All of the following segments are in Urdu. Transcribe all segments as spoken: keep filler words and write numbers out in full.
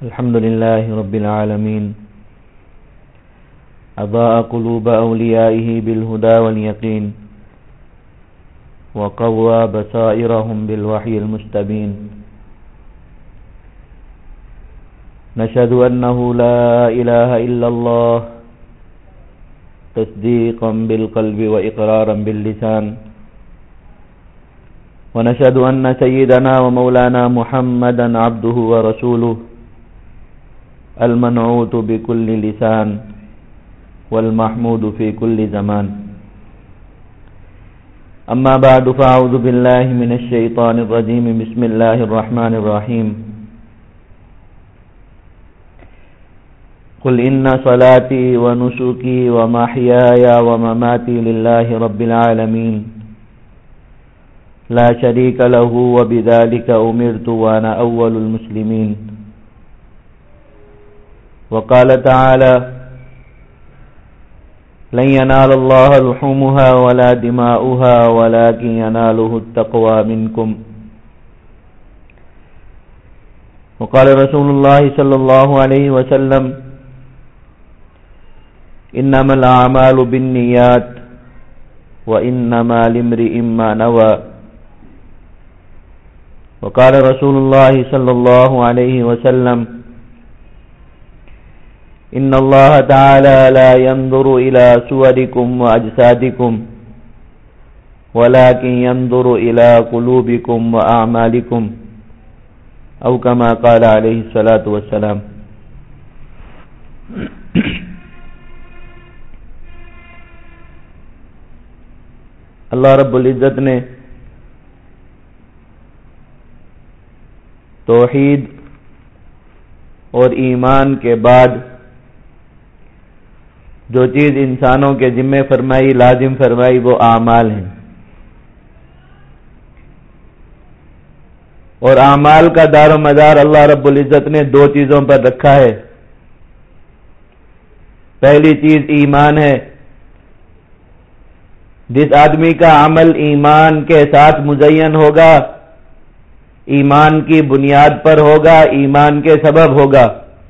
الحمد لله رب العالمين أضاء قلوب أوليائه بالهدى واليقين وقوى بصائرهم بالوحي المستبين نشهد أنه لا إله إلا الله تصديقا بالقلب وإقرارا باللسان ونشهد أن سيدنا ومولانا محمدا عبده ورسوله المنعوت بكل لسان والمحمود في كل زمان أما بعد فأعوذ بالله من الشيطان الرجيم بسم الله الرحمن الرحيم قل إن صلاتي ونسكي ومحياي ومماتي لله رب العالمين لا شريك له وبذلك أمرت وأنا أول المسلمين وقال تعالى لن ينال الله لحومها ولا دماؤها ولكن يناله التقوى منكم وقال رسول الله صلى الله عليه وسلم إنما الأعمال بالنيات وإنما لامرئ ما نوى وقال رسول الله صلى الله عليه وسلم إن الله تعالى لا ينظر إلى صوركم وأجسادكم ولكن ينظر إلى قلوبكم وأعمالكم أو كما قال عليه الصلاة والسلام. اللہ رب العزت نے توحید اور ایمان کے بعد جو چیز انسانوں کے ذمہ فرمائی لازم فرمائی وہ اعمال ہیں، اور اعمال کا دار و مدار اللہ رب العزت نے دو چیزوں پر رکھا ہے. پہلی چیز ایمان ہے. جس آدمی کا عمل ایمان کے ساتھ مزین ہوگا، ایمان کی بنیاد پر ہوگا، ایمان کے سبب ہوگا،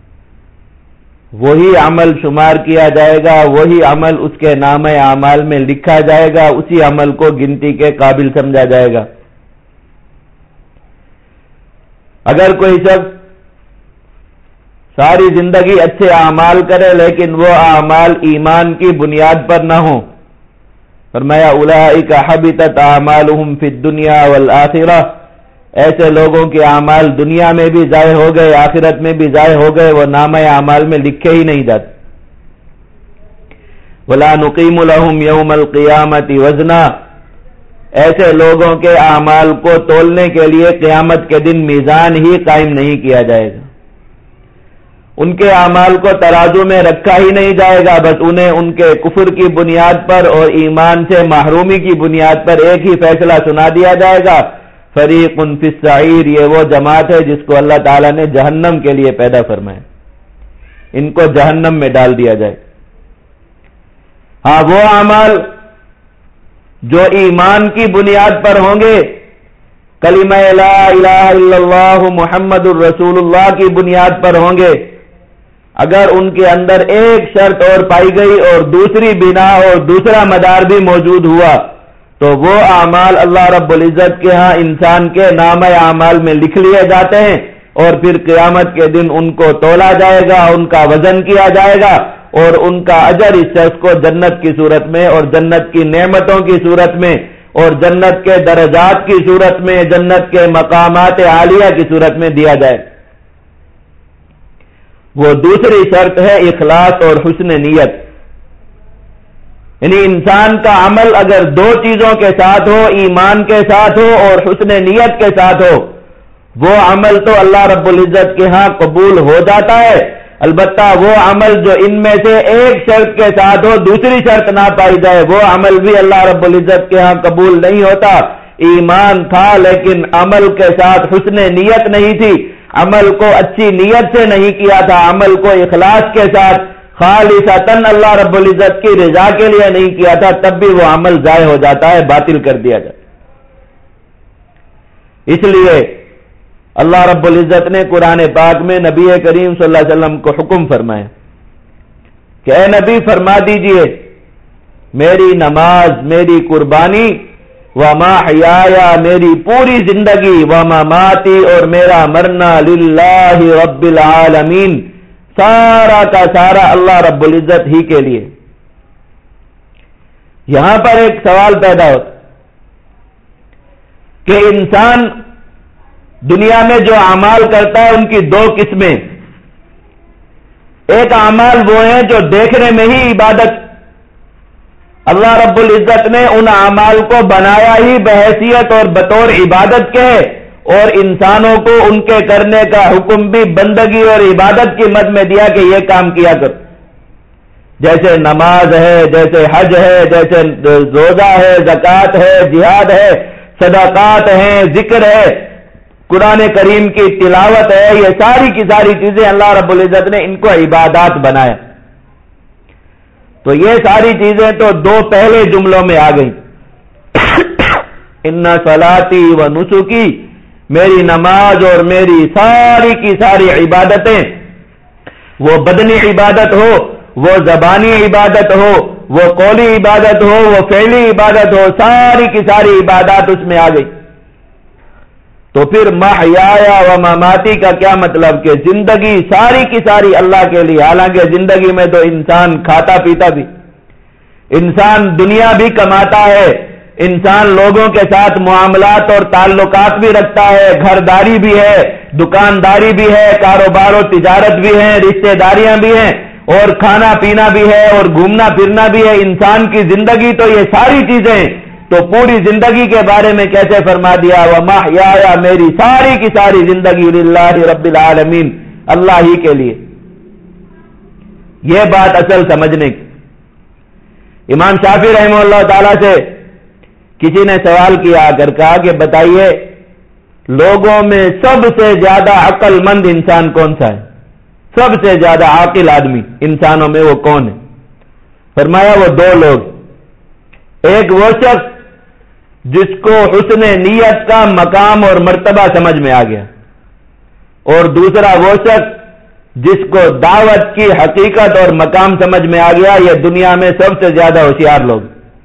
وہی عمل شمار کیا جائے گا، وہی عمل اس کے نام اعمال میں لکھا جائے گا، اسی عمل کو گنتی کے قابل سمجھا جائے گا. اگر کوئی شخص ساری زندگی اچھے اعمال کرے لیکن وہ اعمال ایمان کی بنیاد پر نہ ہوں، فرمایا اولئک حبطت اعمالهم فی الدنیا والآخرہ، ایسے لوگوں کے اعمال دنیا میں بھی ضائع ہو گئے، آخرت میں بھی ضائع ہو گئے، وہ نامہ اعمال میں لکھے ہی نہیں جاتے. ولا نقیم لهم یوم القیامۃ وزنا، ایسے لوگوں کے اعمال کو تولنے کے لیے قیامت کے دن میزان ہی قائم نہیں کیا جائے گا، ان کے اعمال کو ترازو میں رکھا ہی نہیں جائے گا، بس انہیں ان کے کفر کی بنیاد پر اور ایمان سے محرومی کی بنیاد پر ایک ہی فیصلہ سنا دیا جائے گا، فریق فی السعیر، یہ وہ جماعت ہے جس کو اللہ تعالیٰ نے جہنم کے لیے پیدا فرمایا، ان کو جہنم میں ڈال دیا جائے. ہاں وہ اعمال جو ایمان کی بنیاد پر ہوں گے، کلمہ لا الہ الا اللہ محمد الرسول اللہ کی بنیاد پر ہوں گے، اگر ان کے اندر ایک شرط اور پائی گئی اور دوسری بنا اور دوسرا مدار بھی موجود ہوا تو وہ اعمال اللہ رب العزت کے ہاں انسان کے نامہ اعمال میں لکھ لیے جاتے ہیں، اور پھر قیامت کے دن ان کو تولا جائے گا، ان کا وزن کیا جائے گا، اور ان کا اجر اس شخص کو جنت کی صورت میں اور جنت کی نعمتوں کی صورت میں اور جنت کے درجات کی صورت میں، جنت کے مقامات عالیہ کی صورت میں دیا جائے. وہ دوسری شرط ہے اخلاص اور حسن نیت. یعنی انسان کا عمل اگر دو چیزوں کے ساتھ ہو، ایمان کے ساتھ ہو اور حسن نیت کے ساتھ ہو، وہ عمل تو اللہ رب العزت کے ہاں قبول ہو جاتا ہے. البتہ وہ عمل جو ان میں سے ایک شرط کے ساتھ ہو، دوسری شرط نہ پائی جائے، وہ عمل بھی اللہ رب العزت کے ہاں قبول نہیں ہوتا. ایمان تھا لیکن عمل کے ساتھ حسن نیت نہیں تھی، عمل کو اچھی نیت سے نہیں کیا تھا، عمل کو اخلاص کے ساتھ خالصتاً اللہ رب العزت کی رضا کے لیے نہیں کیا تھا، تب بھی وہ عمل ضائع ہو جاتا ہے، باطل کر دیا جاتا ہے. اس لیے اللہ رب العزت نے قرآن پاک میں نبی کریم صلی اللہ علیہ وسلم کو حکم فرمایا کہ اے نبی فرما دیجئے میری نماز، میری قربانی، وما حیایا میری پوری زندگی، وما ماتی اور میرا مرنا، للہ رب العالمین سارا کا سارا اللہ رب العزت ہی کے لیے۔ یہاں پر ایک سوال پیدا ہوتا کہ انسان دنیا میں جو اعمال کرتا ہے ان کی دو قسمیں، ایک اعمال وہ ہیں جو دیکھنے میں ہی عبادت، اللہ رب العزت نے ان اعمال کو بنایا ہی بحیثیت اور بطور عبادت کے، اور انسانوں کو ان کے کرنے کا حکم بھی بندگی اور عبادت کی مد میں دیا کہ یہ کام کیا کرو، جیسے نماز ہے، جیسے حج ہے، جیسے روزہ ہے، زکوٰۃ ہے، جہاد ہے، صدقات ہیں، ذکر ہے، قرآن کریم کی تلاوت ہے، یہ ساری کی ساری چیزیں اللہ رب العزت نے ان کو عبادات بنایا۔ تو یہ ساری چیزیں تو دو پہلے جملوں میں آ گئی، ان صلاتی و نسکی، میری نماز اور میری ساری کی ساری عبادتیں، وہ بدنی عبادت ہو، وہ زبانی عبادت ہو، وہ قولی عبادت ہو، وہ فعلی عبادت ہو، ساری کی ساری عبادات اس میں آ گئی۔ تو پھر محیایا و مماتی کا کیا مطلب کہ زندگی ساری کی ساری اللہ کے لیے، حالانکہ زندگی میں تو انسان کھاتا پیتا بھی، انسان دنیا بھی کماتا ہے، انسان لوگوں کے ساتھ معاملات اور تعلقات بھی رکھتا ہے، گھرداری بھی ہے، دکانداری بھی ہے، کاروبار و تجارت بھی ہے، رشتہ داریاں بھی ہیں، اور کھانا پینا بھی ہے، اور گھومنا پھرنا بھی ہے۔ انسان کی زندگی تو یہ ساری چیزیں، تو پوری زندگی کے بارے میں کیسے فرما دیا وَمَحْيَايَ، میری ساری کی ساری زندگی للہ رب العالمین، اللہ ہی کے لیے۔ یہ بات اصل سمجھنے کی۔ امام شافعی رحمہ اللہ تعالی سے کسی نے سوال کیا کر کہا کہ بتائیے لوگوں میں سب سے زیادہ عقل مند انسان کون سا ہے، سب سے زیادہ عاقل آدمی انسانوں میں وہ کون ہے؟ فرمایا وہ دو لوگ، ایک وہ شخص جس کو حسن نیت کا مقام اور مرتبہ سمجھ میں آ گیا، اور دوسرا وہ شخص جس کو دعوت کی حقیقت اور مقام سمجھ میں آ گیا۔ یہ دنیا میں سب سے زیادہ ہوشیار لوگ۔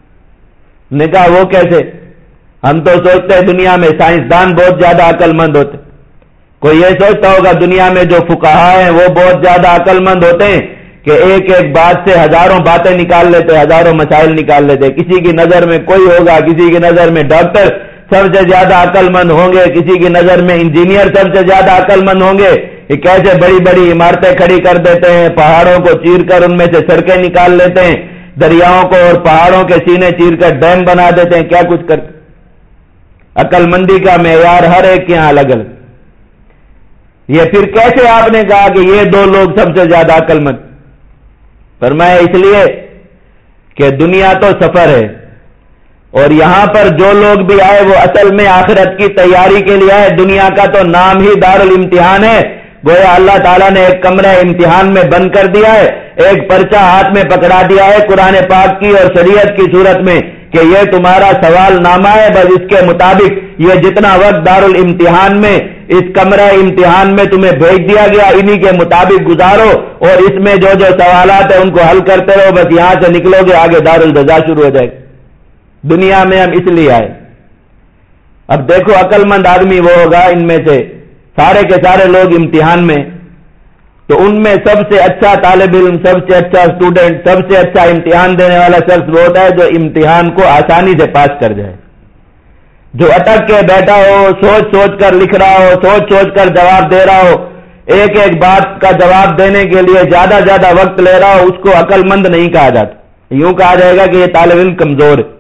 نے کہا وہ کیسے؟ ہم تو سوچتے ہیں دنیا میں سائنسدان بہت زیادہ عقل مند ہوتے، کوئی یہ سوچتا ہوگا دنیا میں جو فقہا ہیں وہ بہت زیادہ عقل مند ہوتے ہیں کہ ایک ایک بات سے ہزاروں باتیں نکال لیتے، ہزاروں مسائل نکال لیتے۔ کسی کی نظر میں کوئی ہوگا، کسی کی نظر میں ڈاکٹر سب سے زیادہ عقل مند ہوں گے، کسی کی نظر میں انجینئر سب سے زیادہ عقل مند ہوں گے۔ یہ کیسے بڑی بڑی عمارتیں کھڑی کر دیتے ہیں، پہاڑوں کو چیر کر ان میں سے سڑکیں نکال لیتے ہیں، دریاؤں کو اور پہاڑوں کے سینے چیر کر ڈیم بنا دیتے ہیں، کیا کچھ کرتے۔ عقل مندی کا معیار ہر ایک کے یہاں الگ الگ۔ یہ پھر کیسے آپ نے کہا کہ یہ دو لوگ سب سے زیادہ عقل مند؟ فرمایا اس لیے کہ دنیا تو سفر ہے، اور یہاں پر جو لوگ بھی آئے وہ اصل میں آخرت کی تیاری کے لیے آئے۔ دنیا کا تو نام ہی دارالامتحان ہے، گویا اللہ تعالیٰ نے ایک کمرہ امتحان میں بند کر دیا ہے، ایک پرچہ ہاتھ میں پکڑا دیا ہے قرآن پاک کی اور شریعت کی صورت میں کہ یہ تمہارا سوال نامہ ہے، بس اس کے مطابق یہ جتنا وقت دارالامتحان میں اس کمرہ امتحان میں تمہیں بھیج دیا گیا انہی کے مطابق گزارو، اور اس میں جو جو سوالات ہیں ان کو حل کرتے رہو، بس یہاں سے نکلو گے آگے دارالجزا شروع ہو جائے گا۔ دنیا میں ہم اس لیے آئے۔ اب دیکھو عقل مند آدمی وہ ہوگا ان میں سے سارے کے سارے لوگ امتحان میں، تو ان میں سب سے اچھا طالب علم، سب سے اچھا اسٹوڈنٹ، سب سے اچھا امتحان دینے والا شخص وہ ہوتا ہے جو امتحان کو آسانی سے پاس کر جائے، جو اٹک کے بیٹھا ہو، سوچ سوچ کر لکھ رہا ہو، سوچ سوچ کر جواب دے رہا ہو، ایک ایک بات کا جواب دینے کے لیے زیادہ زیادہ وقت لے رہا ہو، اس کو عقل مند نہیں کہا جاتا، یوں کہا جائے گا کہ یہ طالب علم کمزور ہے۔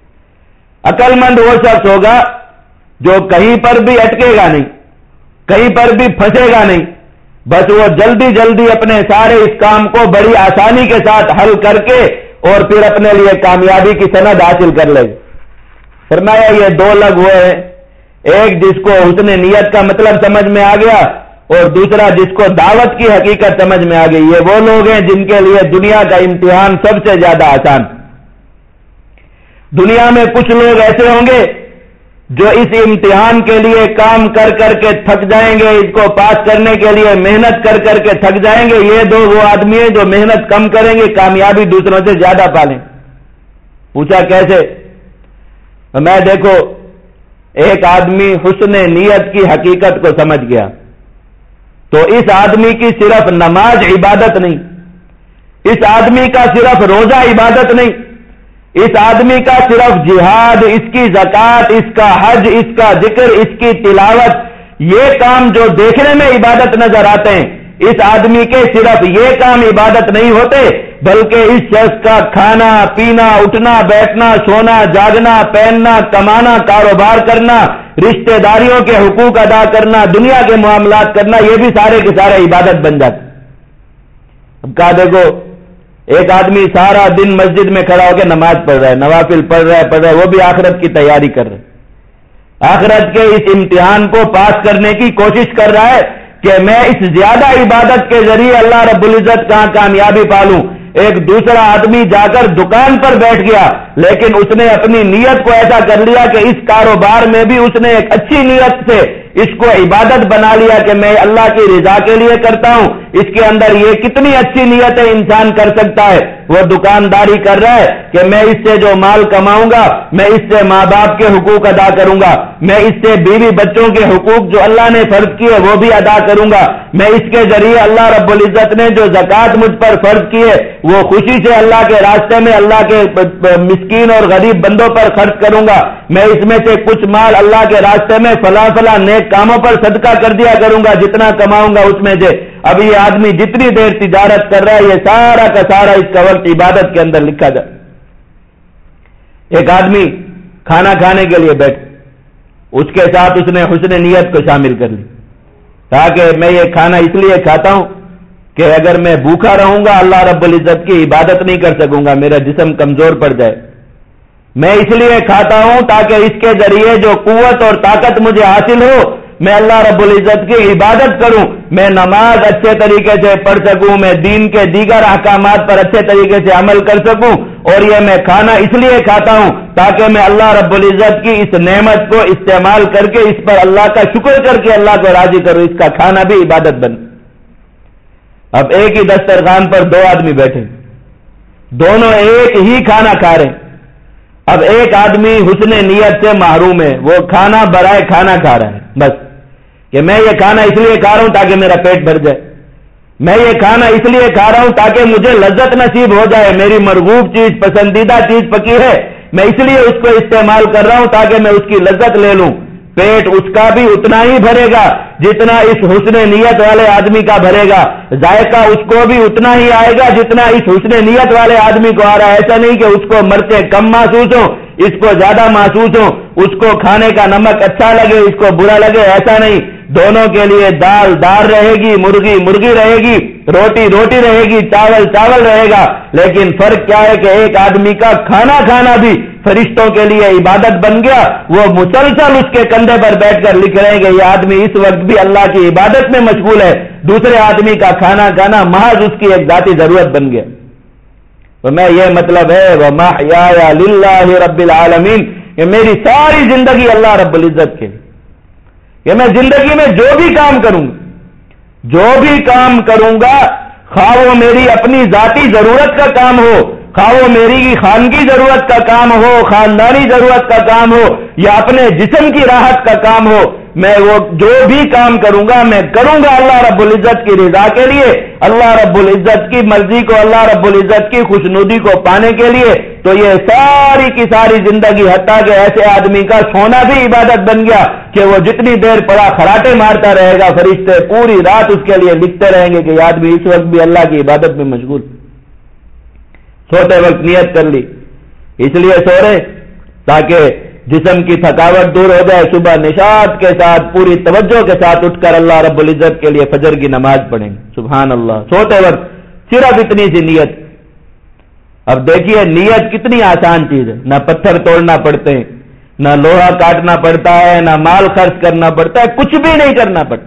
عقل مند وہ شخص ہوگا جو کہیں پر بھی اٹکے گا نہیں، کہیں پر بھی پھنسے گا نہیں، بس وہ جلدی جلدی اپنے سارے اس کام کو بڑی آسانی کے ساتھ حل کر کے اور پھر اپنے لیے کامیابی کی سند حاصل کر لے گا۔ فرمایا یہ دو لوگ وہ ہیں، ایک جس کو حسن نیت کا مطلب سمجھ میں آ گیا، اور دوسرا جس کو دعوت کی حقیقت سمجھ میں آ گئی۔ یہ وہ لوگ ہیں جن کے لیے دنیا کا امتحان سب سے زیادہ آسان۔ دنیا میں کچھ لوگ ایسے ہوں گے جو اس امتحان کے لیے کام کر کر کے تھک جائیں گے، اس کو پاس کرنے کے لیے محنت کر کر کے تھک جائیں گے، یہ دو وہ آدمی ہیں جو محنت کم کریں گے، کامیابی دوسروں سے زیادہ پالیں۔ پوچھا کیسے؟ میں دیکھو ایک آدمی حسن نیت کی حقیقت کو سمجھ گیا تو اس آدمی کی صرف نماز عبادت نہیں، اس آدمی کا صرف روزہ عبادت نہیں، اس آدمی کا صرف جہاد، اس کی زکوٰۃ، اس کا حج، اس کا ذکر، اس کی تلاوت، یہ کام جو دیکھنے میں عبادت نظر آتے ہیں، اس آدمی کے صرف یہ کام عبادت نہیں ہوتے، بلکہ اس شخص کا کھانا پینا، اٹھنا بیٹھنا، سونا جاگنا، پہننا، کمانا، کاروبار کرنا، رشتہ داریوں کے حقوق ادا کرنا، دنیا کے معاملات کرنا، یہ بھی سارے کے سارے عبادت بن جاتے۔ اب کہا دیکھو ایک آدمی سارا دن مسجد میں کھڑا ہو کے نماز پڑھ رہا ہے، نوافل پڑھ رہا ہے پڑھ رہا ہے وہ بھی آخرت کی تیاری کر رہا ہے، آخرت کے اس امتحان کو پاس کرنے کی کوشش کر رہا ہے کہ میں اس زیادہ عبادت کے ذریعے اللہ رب العزت کہاں کامیابی پالوں۔ ایک دوسرا آدمی جا کر دکان پر بیٹھ گیا، لیکن اس نے اپنی نیت کو ایسا کر لیا کہ اس کاروبار میں بھی اس نے ایک اچھی نیت سے اس کو عبادت بنا لیا کہ میں اللہ کی رضا کے لیے کرتا ہوں۔ اس کے اندر یہ کتنی اچھی نیتیں انسان کر سکتا ہے، وہ دکانداری کر رہا ہے کہ میں اس سے جو مال کماؤں گا، میں اس سے ماں باپ کے حقوق ادا کروں گا، میں اس سے بیوی بچوں کے حقوق جو اللہ نے فرض کیے وہ بھی ادا کروں گا، میں اس کے ذریعے اللہ رب العزت نے جو زکوٰۃ مجھ پر فرض کی ہے وہ خوشی سے اللہ کے راستے میں اللہ کے مسکین اور غریب بندوں پر خرچ کروں گا، میں اس میں سے کچھ مال اللہ کے راستے میں فلاں فلاں نیک کاموں پر صدقہ کر دیا کروں گا، جتنا کماؤں گا اس میں سے۔ اب یہ آدمی جتنی دیر تجارت کر رہا ہے یہ سارا کا سارا اس کا وقت عبادت کے اندر لکھا جائے۔ ایک آدمی کھانا کھانے کے لیے بیٹھ، اس کے ساتھ اس نے حسن نیت کو شامل کر لی، کہا کہ میں یہ کھانا اس لیے کھاتا ہوں کہ اگر میں بھوکا رہوں گا اللہ رب العزت کی عبادت نہیں کر سکوں گا، میرا جسم کمزور پڑ جائے، میں اس لیے کھاتا ہوں تاکہ اس کے ذریعے جو قوت اور طاقت مجھے حاصل ہو میں اللہ رب العزت کی عبادت کروں، میں نماز اچھے طریقے سے پڑھ سکوں، میں دین کے دیگر احکامات پر اچھے طریقے سے عمل کر سکوں، اور یہ میں کھانا اس لیے کھاتا ہوں تاکہ میں اللہ رب العزت کی اس نعمت کو استعمال کر کے اس پر اللہ کا شکر کر کے اللہ کو راضی کروں، اس کا کھانا بھی عبادت بن۔ اب ایک ہی دسترخوان پر دو آدمی بیٹھے، دونوں ایک ہی کھانا کھا رہے ہیں، اب ایک آدمی حسن نیت سے محروم ہے، وہ کھانا برائے کھانا کھا رہا ہے، بس کہ میں یہ کھانا اس لیے کھا رہا ہوں تاکہ میرا پیٹ بھر جائے، میں یہ کھانا اس لیے کھا رہا ہوں تاکہ مجھے لذت نصیب ہو جائے، میری مرغوب چیز پسندیدہ چیز پکی ہے میں اس لیے اس کو استعمال کر رہا ہوں تاکہ میں اس کی لذت لے لوں۔ پیٹ اس کا بھی اتنا ہی بھرے گا جتنا اس حسن نیت والے آدمی کا بھرے گا، ذائقہ اس کو بھی اتنا ہی آئے گا جتنا اس حسن نیت والے آدمی کو آ رہا ہے۔ ایسا نہیں کہ اس کو مرتے کم محسوس ہو، اس کو زیادہ محسوس ہو، اس کو کھانے کا نمک اچھا لگے، اس کو برا لگے، ایسا نہیں، دونوں کے لیے دال دال رہے گی، مرغی مرغی رہے گی، روٹی روٹی رہے گی، چاول چاول رہے گا، لیکن فرق کیا ہے کہ ایک آدمی کا کھانا کھانا بھی فرشتوں کے لیے عبادت بن گیا، وہ مسلسل اس کے کندھے پر بیٹھ کر لکھ رہے ہیں کہ یہ آدمی اس وقت بھی اللہ کی عبادت میں مشغول ہے، دوسرے آدمی کا کھانا کھانا محض اس کی ایک ذاتی ضرورت بن گیا۔ تو میں یہ مطلب ہے وَمَحْيَايَ لِلَّهِ رَبِّ الْعَالَمِينَ کہ میری ساری زندگی اللہ رب العزت کے، کہ میں زندگی میں جو بھی کام کروں جو بھی کام کروں گا خواہ وہ میری اپنی ذاتی ضرورت کا کام ہو، خواہ وہ میری خانگی ضرورت کا کام ہو، خاندانی ضرورت کا کام ہو، یا اپنے جسم کی راحت کا کام ہو، میں وہ جو بھی کام کروں گا میں کروں گا اللہ رب العزت کی رضا کے لیے، اللہ رب العزت کی مرضی کو، اللہ رب العزت کی خوشنودی کو پانے کے لیے۔ تو یہ ساری کی ساری زندگی حتیٰ کہ ایسے آدمی کا سونا بھی عبادت بن گیا کہ وہ جتنی دیر پڑا خراٹے مارتا رہے گا، فرشتے پوری رات اس کے لیے لکھتے رہیں گے کہ یہ آدمی اس وقت بھی اللہ کی عبادت میں مشغول، سوتے وقت نیت کر لی، اس لیے سو رہے تاکہ جسم کی تھکاوٹ دور ہو جائے، صبح نشاط کے ساتھ پوری توجہ کے ساتھ اٹھ کر اللہ رب العزت کے لیے فجر کی نماز پڑھیں گے۔ سبحان اللہ، سوتے وقت صرف اتنی سی نیت۔ اب دیکھیے نیت کتنی آسان چیز ہے، نہ پتھر توڑنا پڑتے ہیں، نہ لوہا کاٹنا پڑتا ہے، نہ مال خرچ کرنا پڑتا ہے، کچھ بھی نہیں کرنا پڑتا،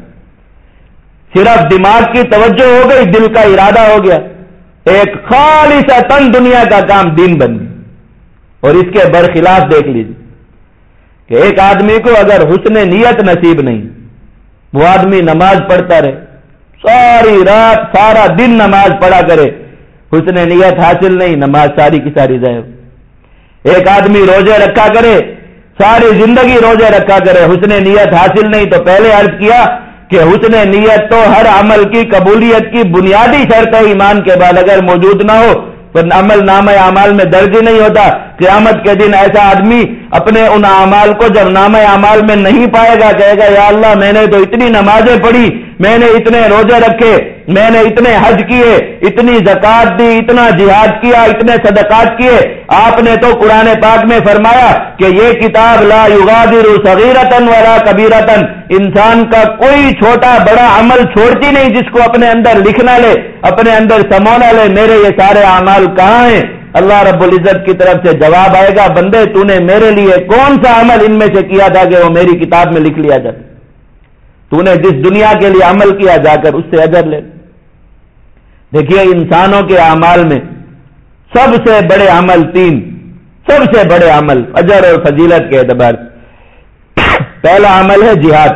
صرف دماغ کی توجہ ہو گئی، دل کا ارادہ ہو گیا، ایک خالصتاً دنیا کا کام دین بن گیا۔ اور اس کے برخلاف دیکھ لیجیے کہ ایک آدمی کو اگر حسن نیت نصیب نہیں، وہ آدمی نماز پڑھتا رہے، ساری رات سارا دن نماز پڑھا کرے، حسن نیت حاصل نہیں، نماز ساری کی ساری ضائع۔ ایک آدمی روزے رکھا کرے، ساری زندگی روزے رکھا کرے، حسن نیت حاصل نہیں، تو پہلے عرض کیا کہ حسن نیت تو ہر عمل کی قبولیت کی بنیادی شرط ہے، ایمان کے بعد اگر موجود نہ ہو تو عمل نامہ اعمال میں درج ہی نہیں ہوتا۔ قیامت کے دن ایسا آدمی اپنے ان اعمال کو جب نامہ اعمال میں نہیں پائے گا، کہے گا یا اللہ میں نے تو اتنی نمازیں پڑھی، میں نے اتنے روزے رکھے، میں نے اتنے حج کیے، اتنی زکات دی، اتنا جہاد کیا، اتنے صدقات کیے، آپ نے تو قرآن پاک میں فرمایا کہ یہ کتاب لا یغادر صغیرۃ ولا کبیرۃ، انسان کا کوئی چھوٹا بڑا عمل چھوڑتی نہیں جس کو اپنے اندر لکھنا لے، اپنے اندر سمونا لے، میرے یہ سارے اعمال کہاں ہیں؟ اللہ رب العزت کی طرف سے جواب آئے گا، بندے تو نے میرے لیے کون سا عمل ان میں سے کیا تھا کہ وہ میری کتاب میں لکھ لیا جاتا؟ تو نے جس دنیا کے لیے عمل کیا جا کر اس سے اجر لے۔ دیکھیے انسانوں کے اعمال میں سب سے بڑے عمل تین، سب سے بڑے عمل اجر اور فضیلت کے اعتبار سے۔ پہلا عمل ہے جہاد۔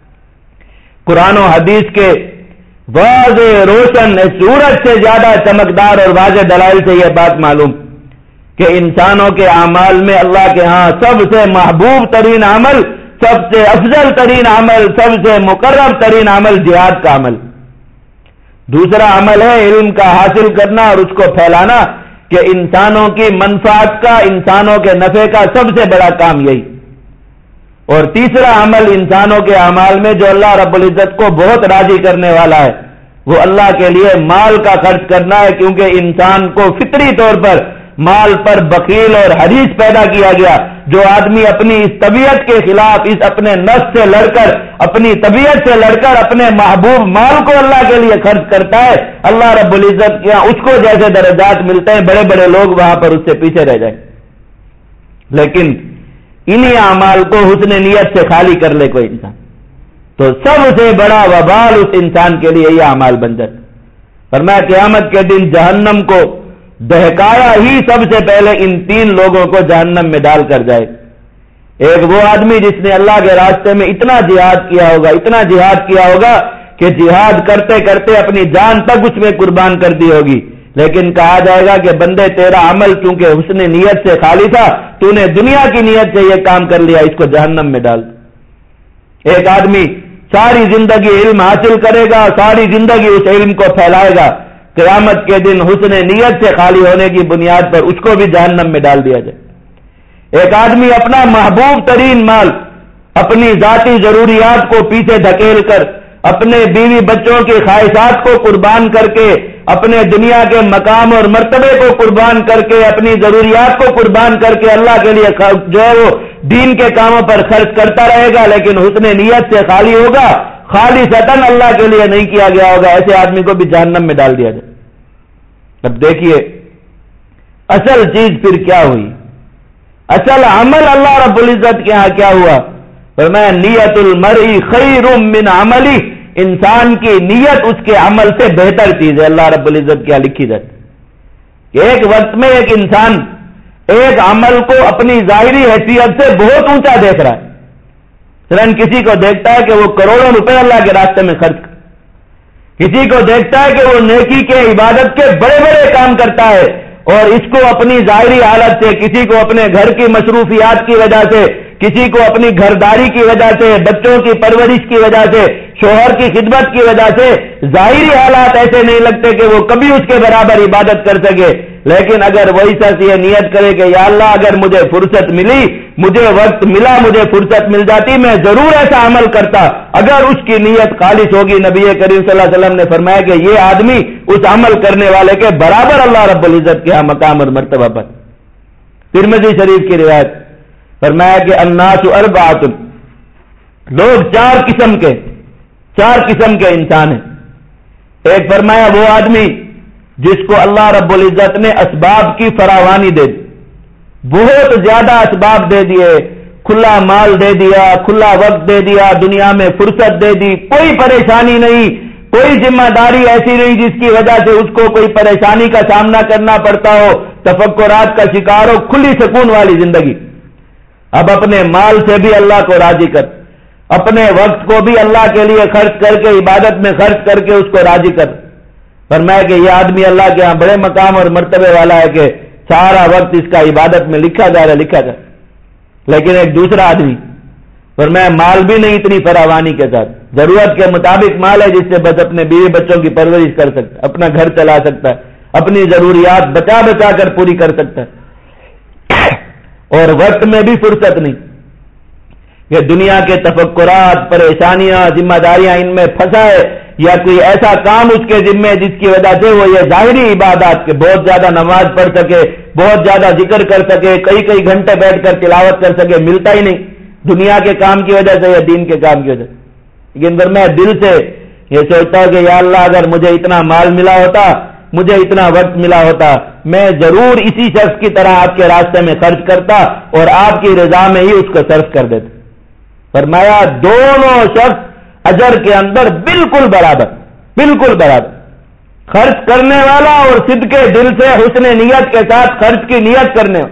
قرآن و حدیث کے واضح روشن سورج سے زیادہ چمکدار اور واضح دلائل سے یہ بات معلوم کہ انسانوں کے اعمال میں اللہ کے ہاں سب سے محبوب ترین عمل، سب سے افضل ترین عمل، سب سے مقرب ترین عمل جہاد کا عمل۔ دوسرا عمل ہے علم کا حاصل کرنا اور اس کو پھیلانا، کہ انسانوں کی منفعت کا، انسانوں کے نفع کا سب سے بڑا کام یہی۔ اور تیسرا عمل انسانوں کے اعمال میں جو اللہ رب العزت کو بہت راضی کرنے والا ہے، وہ اللہ کے لیے مال کا خرچ کرنا ہے، کیونکہ انسان کو فطری طور پر مال پر بخیل اور حریص پیدا کیا گیا۔ جو آدمی اپنی اس طبیعت کے خلاف، اس اپنے نفس سے لڑ کر، اپنی طبیعت سے لڑ کر اپنے محبوب مال کو اللہ کے لیے خرچ کرتا ہے، اللہ رب العزت کے یہاں اس کو جیسے درجات ملتے ہیں، بڑے بڑے لوگ وہاں پر اس سے پیچھے رہ جائیں۔ لیکن انہی اعمال کو حسن نیت سے خالی کر لے کوئی انسان تو سب سے بڑا وبال اس انسان کے لیے یہ اعمال بن جاتے۔ فرمایا قیامت کے دن جہنم کو دہکایا ہی سب سے پہلے ان تین لوگوں کو جہنم میں ڈال کر جائے۔ ایک وہ آدمی جس نے اللہ کے راستے میں اتنا جہاد کیا ہوگا، اتنا جہاد کیا ہوگا کہ جہاد کرتے کرتے اپنی جان تک اس میں قربان کر دی ہوگی، لیکن کہا جائے گا کہ بندے تیرا عمل کیونکہ حسن نیت سے خالی تھا، تو نے دنیا کی نیت سے یہ کام کر لیا، اس کو جہنم میں ڈال۔ ایک آدمی ساری زندگی علم حاصل کرے گا، ساری زندگی اس علم کو پھیلائے گا، قیامت کے دن حسن نیت سے خالی ہونے کی بنیاد پر اس کو بھی جہنم میں ڈال دیا جائے۔ ایک آدمی اپنا محبوب ترین مال، اپنی ذاتی ضروریات کو پیچھے دھکیل کر، اپنے بیوی بچوں کی خواہشات کو قربان کر کے، اپنے دنیا کے مقام اور مرتبے کو قربان کر کے، اپنی ضروریات کو قربان کر کے اللہ کے لیے جو ہے وہ دین کے کاموں پر خرچ کرتا رہے گا، لیکن حسن نیت سے خالی ہوگا، خالصتاً اللہ کے لیے نہیں کیا گیا ہوگا، ایسے آدمی کو بھی جہنم میں ڈال دیا جائے۔ اب دیکھیے اصل چیز پھر کیا ہوئی، اصل عمل اللہ رب العزت کے ہاں کیا ہوا؟ فرمایا نیت المرء خیر من عملی، انسان کی نیت اس کے عمل سے بہتر چیز ہے۔ اللہ رب العزت کیا لکھی جاتی کہ ایک وقت میں ایک انسان ایک عمل کو اپنی ظاہری حیثیت سے بہت اونچا دیکھ رہا ہے، مثلاً کسی کو دیکھتا ہے کہ وہ کروڑوں روپے اللہ کے راستے میں خرچ کرتا، کسی کو دیکھتا ہے کہ وہ نیکی کے عبادت کے بڑے بڑے کام کرتا ہے، اور اس کو اپنی ظاہری حالت سے، کسی کو اپنے گھر کی مصروفیات کی وجہ سے، کسی کو اپنی گھرداری کی وجہ سے، بچوں کی پرورش کی وجہ سے، شوہر کی خدمت کی وجہ سے ظاہری حالات ایسے نہیں لگتے کہ وہ کبھی اس کے برابر عبادت کر سکے۔ لیکن اگر وہی شخص یہ نیت کرے کہ یا اللہ اگر مجھے فرصت ملی، مجھے وقت ملا، مجھے فرصت مل جاتی، میں ضرور ایسا عمل کرتا، اگر اس کی نیت خالص ہوگی، نبی کریم صلی اللہ علیہ وسلم نے فرمایا کہ یہ آدمی اس عمل کرنے والے کے برابر اللہ رب العزت کے مقام اور مرتبہ پر۔ ترمذی شریف کی روایت فرمایا کہ الناس اربعۃ، لوگ چار قسم کے چار قسم کے انسان ہیں۔ ایک فرمایا وہ آدمی جس کو اللہ رب العزت نے اسباب کی فراوانی دے دی، بہت زیادہ اسباب دے دیے، کھلا مال دے دیا، کھلا وقت دے دیا، دنیا میں فرصت دے دی، کوئی پریشانی نہیں، کوئی ذمہ داری ایسی نہیں جس کی وجہ سے اس کو کوئی پریشانی کا سامنا کرنا پڑتا ہو، تفکرات کا شکار ہو، کھلی سکون والی زندگی۔ اب اپنے مال سے بھی اللہ کو راضی کر، اپنے وقت کو بھی اللہ کے لیے خرچ کر کے، عبادت میں خرچ کر کے اس کو راضی کر۔ فرمایا کہ یہ آدمی اللہ کے ہاں بڑے مقام اور مرتبے والا ہے کہ سارا وقت اس کا عبادت میں لکھا جا رہا ہے لکھا جا رہا۔ لیکن ایک دوسرا آدمی فرمایا مال بھی نہیں اتنی فراوانی کے ساتھ، ضرورت کے مطابق مال ہے جس سے بس اپنے بیوی بچوں کی پرورش کر سکتا ہے، اپنا گھر چلا سکتا ہے، اپنی ضروریات بچا بچا کر پوری کر سکتا ہے، اور وقت میں بھی فرصت نہیں کہ دنیا کے تفکرات، پریشانیاں، ذمہ داریاں ان میں پھنسا ہے، یا کوئی ایسا کام اس کے ذمے جس کی وجہ سے وہ یہ ظاہری عبادات کے بہت زیادہ نماز پڑھ سکے، بہت زیادہ ذکر کر سکے، کئی کئی گھنٹے بیٹھ کر تلاوت کر سکے، ملتا ہی نہیں دنیا کے کام کی وجہ سے یا دین کے کام کی وجہ سے۔ لیکن اگر میں دل سے یہ سوچتا ہوں کہ یا اللہ اگر مجھے اتنا مال ملا ہوتا، مجھے اتنا وقت ملا ہوتا، میں ضرور اسی شخص کی طرح آپ کے راستے میں خرچ کرتا اور آپ کی رضا میں ہی اس کو صرف کر دیتا۔ فرمایا دونوں شخص اجر کے اندر بالکل برابر، بالکل برابر، خرچ کرنے والا اور صدقے دل سے حسن نیت کے ساتھ خرچ کی نیت کرنے،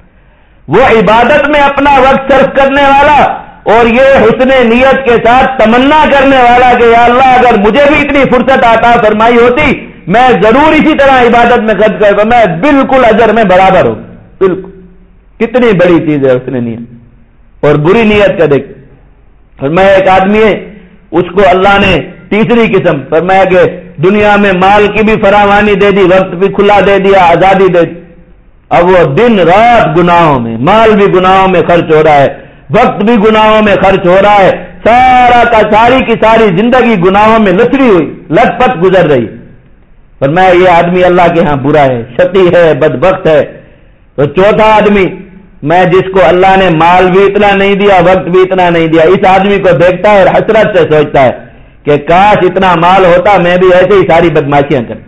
وہ عبادت میں اپنا وقت صرف کرنے والا اور یہ حسن نیت کے ساتھ تمنا کرنے والا کہ یا اللہ اگر مجھے بھی اتنی فرصت عطا فرمائی ہوتی میں ضرور اسی طرح عبادت میں خرچ کرتا، میں بالکل اجر میں برابر ہوں۔ بالکل کتنی بڑی چیز ہے حسن نیت اور بری نیت کا دیکھ۔ میں ایک آدمی ہے، اس کو اللہ نے تیسری قسم فرمایا کہ دنیا میں مال کی بھی فراوانی دے دی، وقت بھی کھلا دے دیا، آزادی دے دی، اب وہ دن رات گناہوں میں، مال بھی گناہوں میں خرچ ہو رہا ہے، وقت بھی گناہوں میں خرچ ہو رہا ہے، سارا کا ساری کی ساری زندگی گناہوں میں لتڑی ہوئی، لت پت گزر رہی۔ فرمایا یہ آدمی اللہ کے ہاں برا ہے، شقی ہے، بدبخت ہے۔ تو چوتھا آدمی، میں جس کو اللہ نے مال بھی اتنا نہیں دیا، وقت بھی اتنا نہیں دیا، اس آدمی کو دیکھتا ہے اور حسرت سے سوچتا ہے کہ کاش اتنا مال ہوتا میں بھی ایسے ہی ساری بدماشیاں کرتا،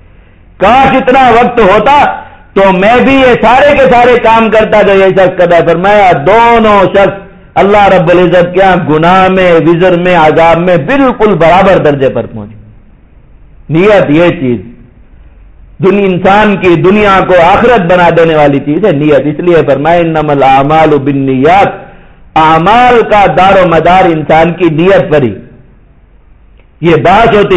کاش اتنا وقت ہوتا تو میں بھی یہ سارے کے سارے کام کرتا جو یہ شخص کرتا ہے۔ فرمایا دونوں شخص اللہ رب العزت کے ہاں گناہ میں، وزر میں، عذاب میں بالکل برابر درجے پر پہنچے۔ نیت یہ چیز دنیا انسان کی دنیا کو آخرت بنا دینے والی چیز ہے نیت، اس لیے فرمایا انما الاعمال بالنیات، اعمال کا دار و مدار انسان کی نیت پر ہی۔ یہ بحث ہوتی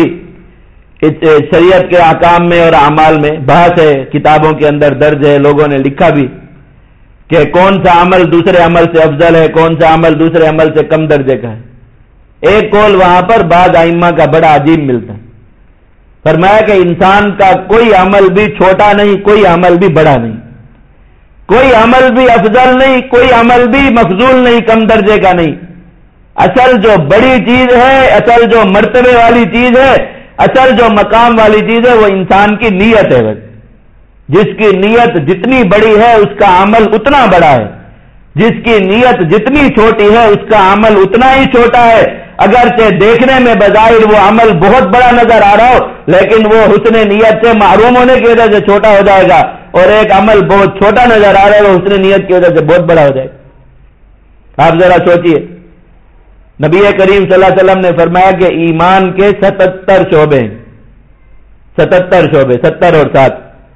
شریعت کے احکام میں اور اعمال میں، بحث ہے، کتابوں کے اندر درج ہے، لوگوں نے لکھا بھی کہ کون سا عمل دوسرے عمل سے افضل ہے، کون سا عمل دوسرے عمل سے کم درجے کا ہے۔ ایک قول وہاں پر بعض ائمہ کا بڑا عجیب ملتا ہے، فرمایا کہ انسان کا کوئی عمل بھی چھوٹا نہیں، کوئی عمل بھی بڑا نہیں، کوئی عمل بھی افضل نہیں، کوئی عمل بھی مفضول نہیں، کم درجے کا نہیں۔ اصل جو بڑی چیز ہے، اصل جو مرتبے والی چیز ہے، اصل جو مقام والی چیز ہے وہ انسان کی نیت ہے۔ بس جس کی نیت جتنی بڑی ہے اس کا عمل اتنا بڑا ہے، جس کی نیت جتنی چھوٹی ہے اس کا عمل اتنا ہی چھوٹا ہے۔ اگرچہ دیکھنے میں بظاہر وہ عمل بہت بڑا نظر آ رہا ہو لیکن وہ حسن نیت سے محروم ہونے کی وجہ سے چھوٹا ہو جائے گا، اور ایک عمل بہت چھوٹا نظر آ رہا ہے وہ حسن نیت کی وجہ سے بہت بڑا ہو جائے گا۔ آپ ذرا سوچئے، نبی کریم صلی اللہ علیہ وسلم نے فرمایا کہ ایمان کے ستتر شعبے ہیں، ستتر شعبے، ستر اور سات۔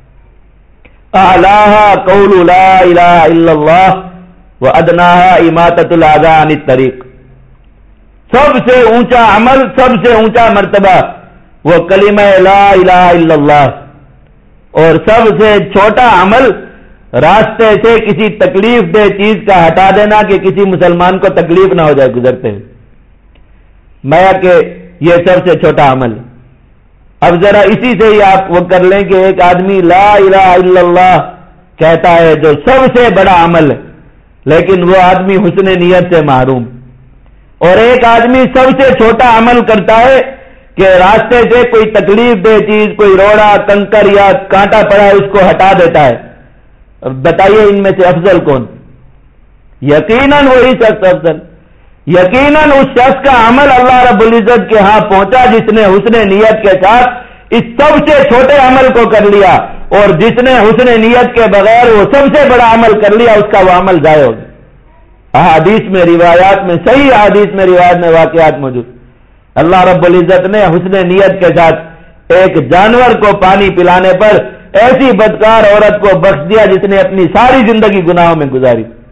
اعلاها قول لا الہ الا اللہ وادناها اماطۃ الاذى عن الطریق۔ سب سے اونچا عمل، سب سے اونچا مرتبہ وہ کلمہ لا الہ الا اللہ، اور سب سے چھوٹا عمل راستے سے کسی تکلیف دہ چیز کا ہٹا دینا کہ کسی مسلمان کو تکلیف نہ ہو جائے گزرتے ہوئے، میں کہ یہ سب سے چھوٹا عمل ہے۔ اب ذرا اسی سے ہی آپ وہ کر لیں کہ ایک آدمی لا الہ الا اللہ کہتا ہے جو سب سے بڑا عمل ہے، لیکن وہ آدمی حسن نیت سے محروم، اور ایک آدمی سب سے چھوٹا عمل کرتا ہے کہ راستے سے کوئی تکلیف دہ چیز، کوئی روڑا، کنکر یا کانٹا پڑا ہے اس کو ہٹا دیتا ہے۔ بتائیے ان میں سے افضل کون؟ یقیناً وہی شخص افضل، یقیناً اس شخص کا عمل اللہ رب العزت کے ہاں پہنچا جس نے حسن نیت کے ساتھ اس سب سے چھوٹے عمل کو کر لیا، اور جس نے حسن نیت کے بغیر وہ سب سے بڑا عمل کر لیا اس کا وہ عمل ضائع ہو گیا۔ احادیث میں، روایات میں، صحیح احادیث میں، روایات میں واقعات موجود، اللہ رب العزت نے حسن نیت کے ساتھ ایک جانور کو پانی پلانے پر ایسی بدکار عورت کو بخش دیا جس نے اپنی ساری زندگی گناہوں میں گزاری۔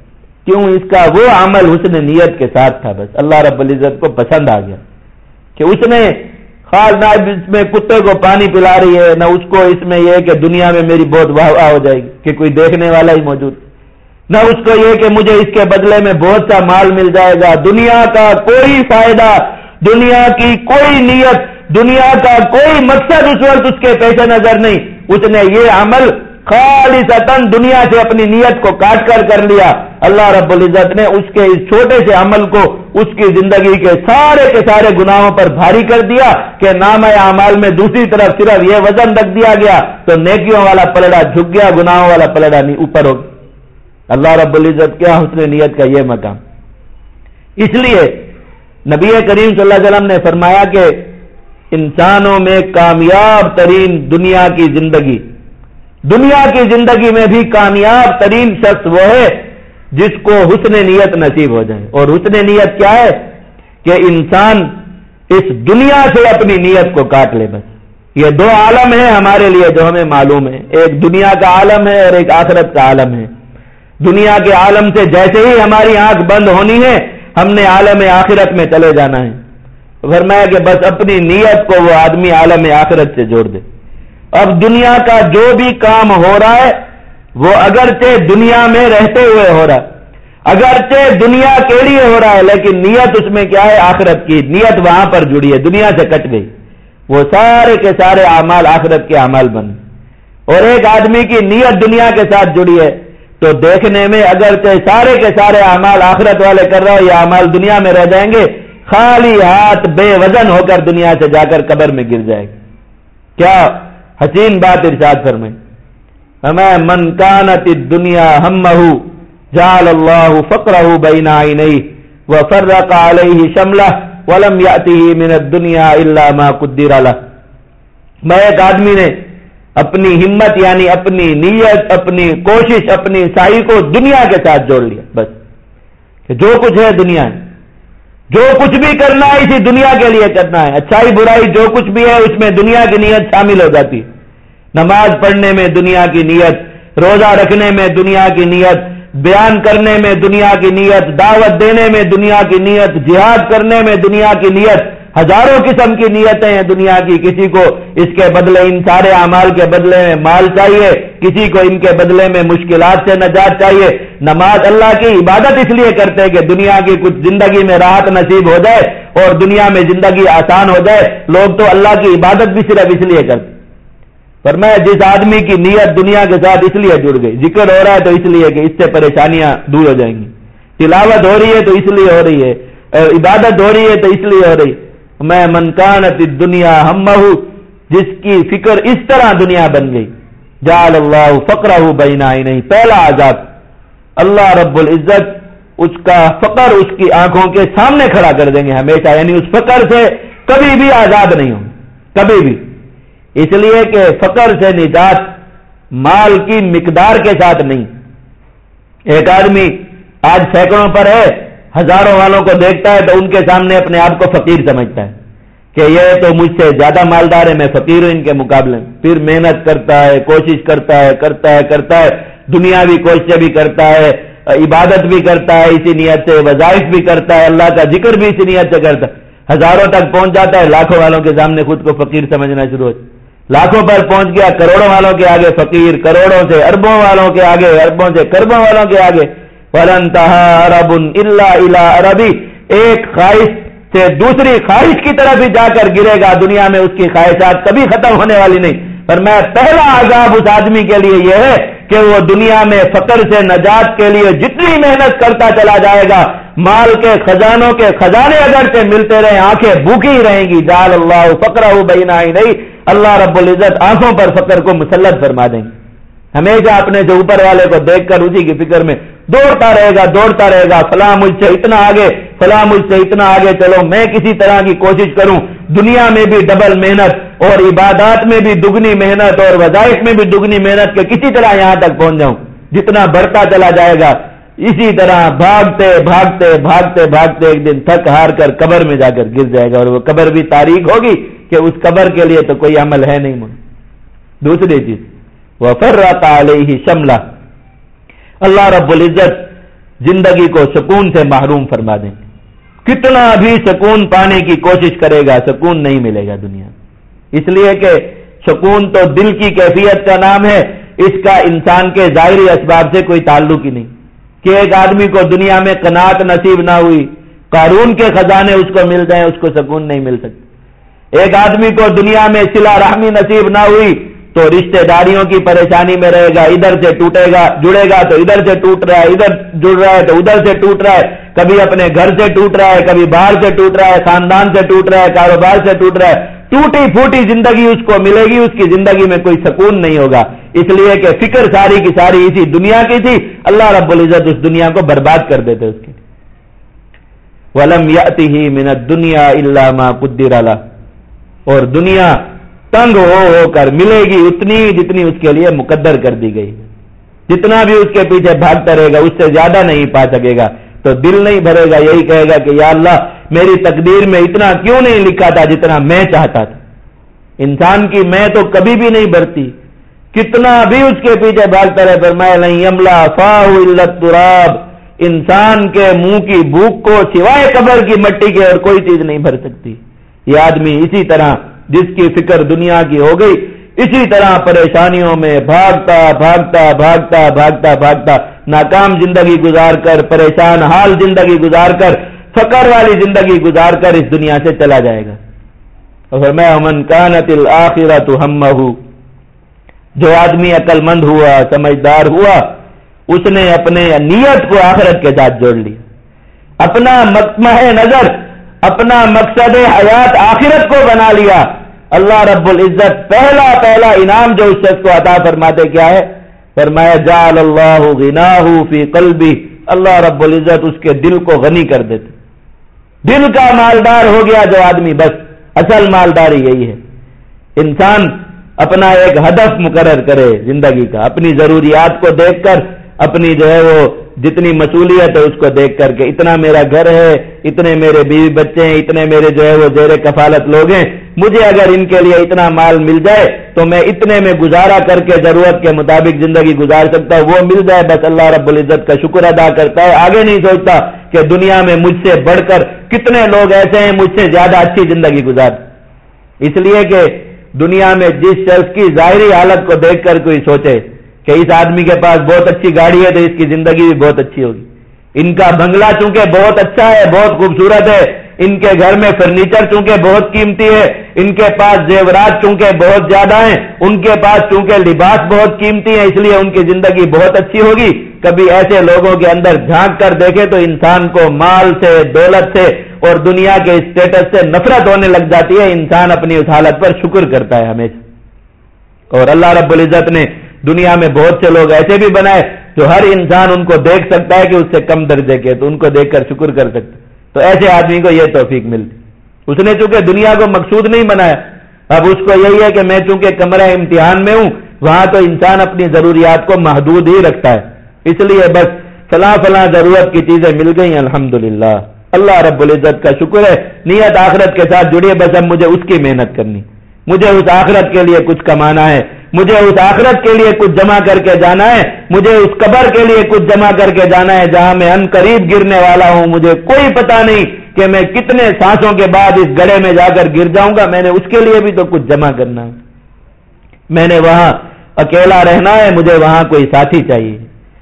کیوں؟ اس کا وہ عمل حسن نیت کے ساتھ تھا، بس اللہ رب العزت کو پسند آ گیا کہ اس نے خاص نہ اس میں کتے کو پانی پلا رہی ہے، نہ اس کو اس میں یہ کہ دنیا میں میری بہت واہ واہ ہو جائے گی کہ کوئی دیکھنے والا ہی موجود، نہ اس کو یہ کہ مجھے اس کے بدلے میں بہت سا مال مل جائے گا۔ دنیا کا کوئی فائدہ، دنیا کی کوئی نیت، دنیا کا کوئی مقصد اس وقت اس کے پیش نظر نہیں۔ اس نے یہ عمل خالصتاً دنیا سے اپنی نیت کو کاٹ کر کر لیا۔ اللہ رب العزت نے اس کے اس چھوٹے سے عمل کو اس کی زندگی کے سارے کے سارے گناہوں پر بھاری کر دیا کہ نامہ اعمال میں دوسری طرف صرف یہ وزن رکھ دیا گیا تو نیکیوں والا پلڑا جھک گیا، گناہوں والا پلڑا نہیں اوپر ہو گیا۔ اللہ رب العزت کیا حسن نیت کا یہ مقام۔ اس لیے نبی کریم صلی اللہ علیہ وسلم نے فرمایا کہ انسانوں میں کامیاب ترین دنیا کی زندگی دنیا کی زندگی میں بھی کامیاب ترین شخص وہ ہے جس کو حسن نیت نصیب ہو جائے۔ اور حسن نیت کیا ہے؟ کہ انسان اس دنیا سے اپنی نیت کو کاٹ لے۔ بس یہ دو عالم ہیں ہمارے لیے جو ہمیں معلوم ہے، ایک دنیا کا عالم ہے اور ایک آخرت کا عالم ہے۔ دنیا کے عالم سے جیسے ہی ہماری آنکھ بند ہونی ہے ہم نے عالم آخرت میں چلے جانا ہے۔ فرمایا کہ بس اپنی نیت کو وہ آدمی عالم آخرت سے جوڑ دے۔ اب دنیا کا جو بھی کام ہو رہا ہے وہ اگرچہ دنیا میں رہتے ہوئے ہو رہا ہے، اگرچہ دنیا کے لیے ہو رہا ہے، لیکن نیت اس میں کیا ہے؟ آخرت کی نیت وہاں پر جڑی ہے، دنیا سے کٹ گئی، وہ سارے کے سارے اعمال آخرت کے اعمال بن۔ اور ایک آدمی کی نیت دنیا کے ساتھ جڑی ہے تو دیکھنے میں اگرچہ سارے کے سارے اعمال آخرت والے کر رہا ہو، یہ اعمال دنیا میں رہ جائیں گے، خالی ہاتھ بے وزن ہو کر دنیا سے جا کر قبر میں گر جائے گا۔ کیا حسین بات ارشاد فرمائیں، ہمیں من کانت الدنیا ہمہ جعل اللہ فقرہ بین عینیہ وفرق علیہ شملہ ولم یأتہ من الدنیا الا ما قدر لہ۔ میں ایک آدمی نے اپنی ہمت یعنی اپنی نیت، اپنی کوشش، اپنی سعی کو دنیا کے ساتھ جوڑ لیا، بس کہ جو کچھ ہے دنیا ہے، جو کچھ بھی کرنا ہے اسی دنیا کے لیے کرنا ہے، اچھائی برائی جو کچھ بھی ہے اس میں دنیا کی نیت شامل ہو جاتی ہے۔ نماز پڑھنے میں دنیا کی نیت، روزہ رکھنے میں دنیا کی نیت، بیان کرنے میں دنیا کی نیت، دعوت دینے میں دنیا کی نیت، جہاد کرنے میں دنیا کی نیت، ہزاروں قسم کی نیتیں ہیں دنیا کی۔ کسی کو اس کے بدلے ان سارے اعمال کے بدلے میں مال چاہیے، کسی کو ان کے بدلے میں مشکلات سے نجات چاہیے۔ نماز اللہ کی عبادت اس لیے کرتے ہیں کہ دنیا کی کچھ زندگی میں راحت نصیب ہو جائے اور دنیا میں زندگی آسان ہو جائے۔ لوگ تو اللہ کی عبادت بھی صرف اس لیے کرتے۔ پر میں جس آدمی کی نیت دنیا کے ساتھ اس لیے جڑ گئی، ذکر ہو رہا ہے تو اس لیے کہ اس سے پریشانیاں دور ہو جائیں گی، تلاوت ہو رہی ہے تو اس لیے ہو رہی ہے، عبادت ہو رہی ہے تو اس لیے ہو رہی ہے۔ میں من کانت الدنیا ہمہ، جس کی فکر اس طرح دنیا بن گئی، جعل اللہ فقرہ بین عینیہ، پہلا عذاب اللہ رب العزت اس کا فقر اس کی آنکھوں کے سامنے کھڑا کر دیں گے ہمیشہ، یعنی اس فقر سے کبھی بھی آزاد نہیں ہوں، کبھی بھی۔ اس لیے کہ فقر سے نجات مال کی مقدار کے ساتھ نہیں۔ ایک آدمی آج سینکڑوں پر ہے، ہزاروں والوں کو دیکھتا ہے تو ان کے سامنے اپنے آپ کو فقیر سمجھتا ہے کہ یہ تو مجھ سے زیادہ مالدار ہے، میں فقیر ہوں ان کے مقابلے میں۔ پھر محنت کرتا ہے، کوشش کرتا ہے کرتا ہے کرتا ہے دنیاوی کوششیں بھی کرتا ہے، عبادت بھی کرتا ہے اسی نیت سے، وظائف بھی کرتا ہے، اللہ کا ذکر بھی اسی نیت سے کرتا ہے، ہزاروں تک پہنچ جاتا ہے، لاکھوں والوں کے سامنے خود کو فقیر سمجھنا شروع ہو، لاکھوں پر پہنچ گیا، کروڑوں والوں کے آگے فقیر، کروڑوں سے اربوں والوں کے آگے، اربوں سے کربوں والوں کے آگے۔ وَلَنْتَهَا عَرَبٌ إِلَّا إِلَىٰ عَرَبٍ، ایک خواہش سے دوسری خواہش کی طرف ہی جا کر گرے گا، دنیا میں اس کی خواہشات کبھی ختم ہونے والی نہیں۔ پر میں پہلا عذاب اس آدمی کے لیے یہ ہے کہ وہ دنیا میں فقر سے نجات کے لیے جتنی محنت کرتا چلا جائے گا، مال کے خزانوں کے خزانے اگر سے ملتے رہے آنکھیں بھوکی رہیں گی۔ جعل اللہ فقرہ بین عینیہ، اللہ رب العزت آنکھوں پر فقر کو مسلط فرما دیں گے، ہمیشہ اپنے سے اوپر والے کو دیکھ کر اسی کی فکر میں دوڑتا رہے گا دوڑتا رہے گا فلاں مجھ سے اتنا آگے، فلاں مجھ سے اتنا آگے، چلو میں کسی طرح کی کوشش کروں، دنیا میں بھی ڈبل محنت اور عبادات میں بھی دگنی محنت اور وظائف میں بھی دگنی محنت کہ کسی طرح یہاں تک پہنچ جاؤں۔ جتنا بڑھتا چلا جائے گا اسی طرح بھاگتے بھاگتے بھاگتے بھاگتے ایک دن تھک ہار کر قبر میں جا کر گر جائے گا، اور وہ قبر بھی تاریک ہوگی کہ اس قبر کے لیے تو کوئی عمل ہے نہیں۔ دوسری چیز وَفَرَّقَ عَلَيْهِ شَمْلَهُ، اللہ رب العزت زندگی کو سکون سے محروم فرما دیں گے. کتنا بھی سکون پانے کی کوشش کرے گا سکون نہیں ملے گا دنیا میں. اس لیے کہ سکون تو دل کی کیفیت کا نام ہے، اس کا انسان کے ظاہری اسباب سے کوئی تعلق ہی نہیں. کہ ایک آدمی کو دنیا میں قناعت نصیب نہ ہوئی، قارون کے خزانے اس کو مل جائیں، اس کو سکون نہیں مل سکتا. ایک آدمی کو دنیا میں صلہ رحمی نصیب نہ ہوئی تو رشتہ داریوں کی پریشانی میں رہے گا، ادھر سے ٹوٹے گا جڑے گا تو ادھر سے ٹوٹ رہا ہے، ادھر جڑ رہا ہے تو ادھر سے ٹوٹ رہا ہے، کبھی اپنے گھر سے ٹوٹ رہا ہے، کبھی باہر سے ٹوٹ رہا ہے، خاندان سے ٹوٹ رہا ہے، کاروبار سے ٹوٹ رہا ہے. ٹوٹی پھوٹی زندگی اس کو ملے گی، اس کی زندگی میں کوئی سکون نہیں ہوگا. اس لیے کہ فکر ساری کی ساری اسی دنیا کی تھی. اللہ رب العزت اس دنیا کو برباد کر دیتے اس کی. وَلَمْ يَأْتِهِ مِنَ الدُّنْيَا إِلَّا مَا قُدِّرَ لَهُ، اور دنیا تنگ ہو ہو کر ملے گی اتنی جتنی اس کے لیے مقدر کر دی گئی. جتنا بھی اس کے پیچھے بھاگتا رہے گا اس سے زیادہ نہیں پا سکے گا تو دل نہیں بھرے گا. یہی کہے گا کہ یا اللہ میری تقدیر میں اتنا کیوں نہیں لکھا تھا جتنا میں چاہتا تھا. انسان کی میں تو کبھی بھی نہیں بھرتی، کتنا بھی اس کے پیچھے بھاگتا رہے. فرمایا لن یملا فاہ الا التراب، انسان کے منہ کی بھوک کو سوائے قبر کی مٹی کے اور کوئی چیز نہیں بھر سکتی. یہ آدمی اسی طرح جس کی فکر دنیا کی ہو گئی اسی طرح پریشانیوں میں بھاگتا بھاگتا بھاگتا بھاگتا بھاگتا ناکام زندگی گزار کر، پریشان حال زندگی گزار کر، فقر والی زندگی گزار کر اس دنیا سے چلا جائے گا. اور فرمایا من کانت الآخرۃ ہمہ، جو آدمی عقل مند ہوا سمجھدار ہوا اس نے اپنے نیت کو آخرت کے ساتھ جوڑ لیا. اپنا مطمع نظر، اپنا مقصد حیات آخرت کو بنا لیا. اللہ رب العزت پہلا پہلا انعام جو اس شخص کو عطا فرماتے کیا ہے؟ فرمایا جعل اللہ غناہ فی قلبی، اللہ رب العزت اس کے دل کو غنی کر دیتے. دل کا مالدار ہو گیا جو آدمی، بس اصل مالداری یہی ہے. انسان اپنا ایک ہدف مقرر کرے زندگی کا، اپنی ضروریات کو دیکھ کر، اپنی جو ہے وہ جتنی مصولیت ہے اس کو دیکھ کر کے اتنا میرا گھر ہے، اتنے میرے بیوی بچے ہیں، اتنے میرے جو ہے وہ زیر کفالت لوگ ہیں، مجھے اگر ان کے لیے اتنا مال مل جائے تو میں اتنے میں گزارا کر کے ضرورت کے مطابق زندگی گزار سکتا ہوں. وہ مل جائے بس اللہ رب العزت کا شکر ادا کرتا ہے. آگے نہیں سوچتا کہ دنیا میں مجھ سے بڑھ کر کتنے لوگ ایسے ہیں مجھ سے زیادہ اچھی زندگی گزار. اس لیے کہ دنیا میں جس شخص کی ظاہری حالت کو دیکھ کر کوئی سوچے کہ اس آدمی کے پاس بہت اچھی گاڑی ہے تو اس کی زندگی بھی بہت اچھی ہوگی، ان کا بنگلہ چونکہ بہت اچھا ہے، بہت خوبصورت ہے، ان کے گھر میں فرنیچر چونکہ بہت قیمتی ہے، ان کے پاس زیورات چونکہ بہت زیادہ ہیں، ان کے پاس چونکہ لباس بہت قیمتی ہے، اس لیے ان کی زندگی بہت اچھی ہوگی. کبھی ایسے لوگوں کے اندر جھانک کر دیکھے تو انسان کو مال سے، دولت سے اور دنیا کے اسٹیٹس سے نفرت ہونے لگ جاتی ہے. انسان اپنی اس حالت پر شکر کرتا ہے ہمیشہ. اور اللہ رب العزت نے دنیا میں بہت سے لوگ ایسے بھی بنائے جو ہر انسان ان کو دیکھ سکتا ہے کہ اس سے کم درجے کے، تو ان کو دیکھ کر شکر کر سکتا. تو ایسے آدمی کو یہ توفیق ملتی. اس نے چونکہ دنیا کو مقصود نہیں بنایا، اب اس کو یہی ہے کہ میں چونکہ کمرہ امتحان میں ہوں، وہاں تو انسان اپنی ضروریات کو محدود ہی رکھتا ہے، اس لیے بس فلاں فلاں ضرورت کی چیزیں مل گئی الحمدللہ. اللہ رب العزت کا شکر ہے، نیت آخرت کے ساتھ جڑی ہے. بس اب مجھے اس کی محنت کرنی، مجھے اس آخرت کے لیے کچھ کمانا ہے، مجھے اس آخرت کے لیے کچھ جمع کر کے جانا ہے، مجھے اس قبر کے لیے کچھ جمع کر کے جانا ہے جہاں میں ان قریب گرنے والا ہوں. مجھے کوئی پتہ نہیں کہ میں کتنے سانسوں کے بعد اس گڑھے میں جا کر گر جاؤں گا. میں نے اس کے لیے بھی تو کچھ جمع کرنا ہے. میں نے وہاں اکیلا رہنا ہے، مجھے وہاں کوئی ساتھی چاہیے.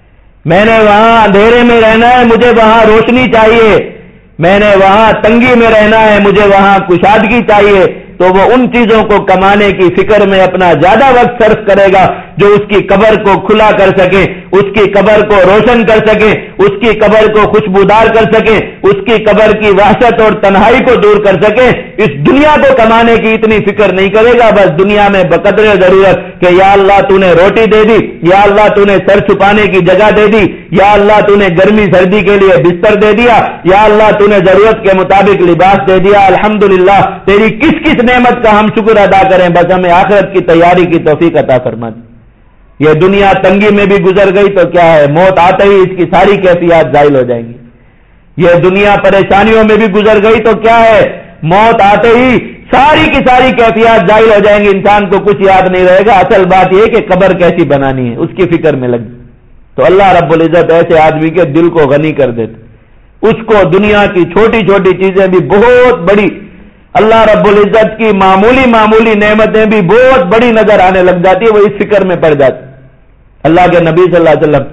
میں نے وہاں اندھیرے میں رہنا ہے، مجھے وہاں روشنی چاہیے. میں نے وہاں تنگی میں رہنا ہے، مجھے وہاں کشادگی چاہیے. تو وہ ان چیزوں کو کمانے کی فکر میں اپنا زیادہ وقت صرف کرے گا جو اس کی قبر کو کھلا کر سکے، اس کی قبر کو روشن کر سکے، اس کی قبر کو خوشبودار کر سکے، اس کی قبر کی وحشت اور تنہائی کو دور کر سکے. اس دنیا کو کمانے کی اتنی فکر نہیں کرے گا. بس دنیا میں بقدر ضرورت کہ یا اللہ تو نے روٹی دے دی، یا اللہ تو نے سر چھپانے کی جگہ دے دی، یا اللہ تو نے گرمی سردی کے لیے بستر دے دیا، یا اللہ تو نے ضرورت کے مطابق لباس دے دیا. الحمدللہ تیری کس کس نعمت کا ہم شکر ادا کریں. بس ہمیں آخرت کی تیاری کی توفیق عطا فرما دی. یہ دنیا تنگی میں بھی گزر گئی تو کیا ہے، موت آتے ہی اس کی ساری کیفیات زائل ہو جائیں گی. یہ دنیا پریشانیوں میں بھی گزر گئی تو کیا ہے، موت آتے ہی ساری کی ساری کیفیات زائل ہو جائیں گی. انسان کو کچھ یاد نہیں رہے گا. اصل بات یہ کہ قبر کیسی بنانی ہے اس کی فکر میں لگی. تو اللہ رب العزت ایسے آدمی کے دل کو غنی کر دیتے، اس کو دنیا کی چھوٹی چھوٹی چیزیں بھی بہت بڑی، اللہ رب العزت کی معمولی معمولی نعمتیں بھی بہت بڑی نظر آنے لگ جاتی ہے، وہ اس فکر میں پڑ جاتی۔ اللہ کے نبی صلی اللہ علیہ وسلم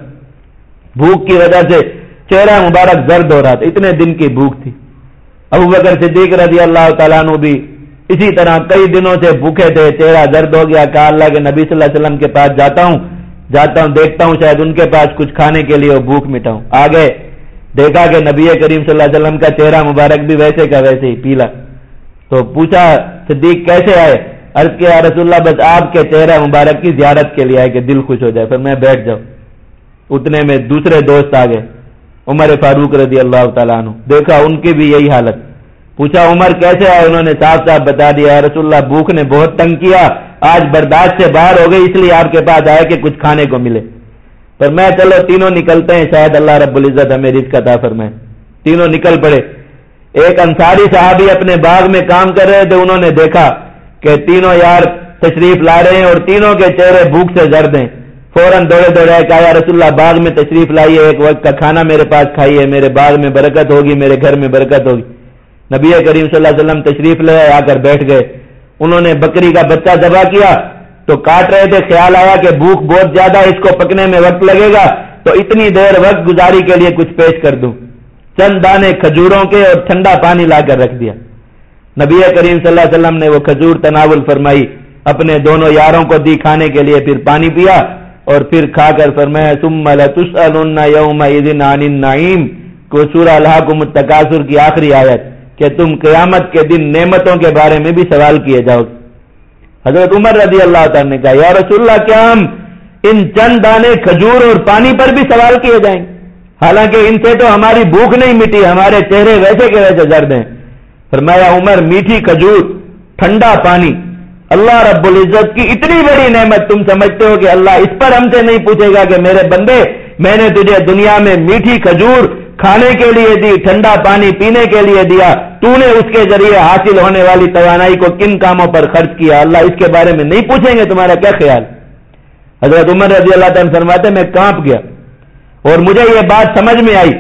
بھوک کی وجہ سے چہرہ مبارک زرد ہو رہا تھا، اتنے دن کی بھوک تھی۔ ابو بکر صدیق رضی اللہ تعالیٰ عنہ بھی اسی طرح کئی دنوں سے بھوکے تھے، چہرہ زرد ہو گیا، کہا اللہ کے نبی صلی اللہ علیہ وسلم کے پاس جاتا ہوں جاتا ہوں دیکھتا ہوں شاید ان کے پاس کچھ کھانے کے لیے وہ بھوک مٹاؤں۔ آگے دیکھا کہ نبی کریم صلی اللہ علیہ وسلم کا چہرہ مبارک بھی ویسے کا ویسے ہی پیلا، تو پوچھا صدیق کیسے آئے؟ عرض کیا رسول اللہ بس آپ کے چہرہ مبارک کی زیارت کے لیے آئے کہ دل خوش ہو جائے، پھر میں بیٹھ جاؤں۔ اتنے میں دوسرے دوست آ گئے، عمر فاروق رضی اللہ تعالیٰ عنہ، دیکھا ان کی بھی یہی حالت، پوچھا عمر کیسے آئے؟ انہوں نے صاف صاف بتا دیا رسول اللہ بھوک نے بہت تنگ کیا، آج برداشت سے باہر ہو گئی اس لیے آپ کے پاس آئے کہ کچھ کھانے کو ملے۔ پر میں چلو تینوں نکلتے ہیں، شاید اللہ رب العزت ہمیں رزق عطا فرمائے۔ تینوں نکل پڑے۔ ایک انصاری صحابی اپنے باغ میں کام کر رہے تھے، انہوں نے دیکھا کہ تینوں یار تشریف لا رہے ہیں اور تینوں کے چہرے بھوک سے زرد ہیں، فوراً دوڑے دوڑے کہا یا رسول اللہ باغ میں تشریف لائیے، ایک وقت کا کھانا میرے پاس کھائیے، میرے باغ میں برکت ہوگی، میرے گھر میں برکت ہوگی۔ نبی کریم صلی اللہ علیہ وسلم تشریف لے آ کر بیٹھ گئے، انہوں نے بکری کا بچہ ذبح کیا تو کاٹ رہے تھے، خیال آیا کہ بھوک بہت زیادہ ہے، اس کو پکنے میں وقت لگے گا تو اتنی دیر وقت گزاری کے لیے کچھ پیش کر دوں، چند دانے کھجوروں کے اور ٹھنڈا پانی لا کر رکھ دیا۔ نبی کریم صلی اللہ علیہ وسلم نے وہ کھجور تناول فرمائی، اپنے دونوں یاروں کو دی کھانے کے لیے، پھر پانی پیا اور پھر کھا کر فرمایا ثم لتسألن یومئذ عن النعیم، کو سورہ الہاکم التکاثر کی آخری آیت کہ تم قیامت کے دن نعمتوں کے بارے میں بھی سوال کیے جاؤ گے۔ حضرت عمر رضی اللہ تعالیٰ نے کہا یا رسول اللہ کیا ہم ان چند دانے کھجور اور پانی پر بھی سوال کیے جائیں گے؟ حالانکہ ان سے تو ہماری بھوک نہیں مٹی، ہمارے چہرے ویسے کے ویسے زرد ہیں۔ فرمایا عمر میٹھی کھجور، ٹھنڈا پانی، اللہ رب العزت کی اتنی بڑی نعمت، تم سمجھتے ہو کہ اللہ اس پر ہم سے نہیں پوچھے گا کہ میرے بندے میں نے تجھے دنیا میں میٹھی کھجور کھانے کے لیے دی، ٹھنڈا پانی پینے کے لیے دیا، تو نے اس کے ذریعے حاصل ہونے والی توانائی کو کن کاموں پر خرچ کیا؟ اللہ اس کے بارے میں نہیں پوچھیں گے؟ تمہارا کیا خیال؟ حضرت عمر رضی اللہ تعالیٰ فرماتے میں کانپ گیا اور مجھے یہ بات سمجھ میں آئی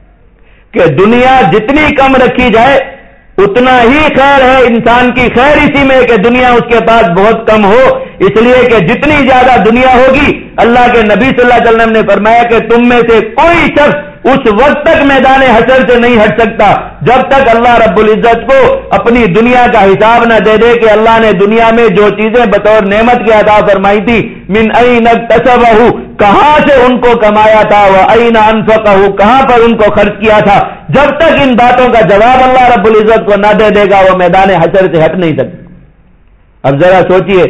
کہ دنیا جتنی کم رکھی جائے اتنا ہی خیر ہے، انسان کی خیر اسی میں کہ دنیا اس کے پاس بہت کم ہو، اس لیے کہ جتنی زیادہ دنیا ہوگی، اللہ کے نبی صلی اللہ علیہ وسلم نے فرمایا کہ تم میں سے کوئی شخص اس وقت تک میدان حشر سے نہیں ہٹ سکتا جب تک اللہ رب العزت کو اپنی دنیا کا حساب نہ دے دے کہ اللہ نے دنیا میں جو چیزیں بطور نعمت کی عطا فرمائی تھی، من این اکتسبہ، کہاں سے ان کو کمایا تھا، و این انفقہ، کہاں پر ان کو خرچ کیا تھا، جب تک ان باتوں کا جواب اللہ رب العزت کو نہ دے دے گا وہ میدان حشر سے ہٹ نہیں سکتا۔ اب ذرا سوچئے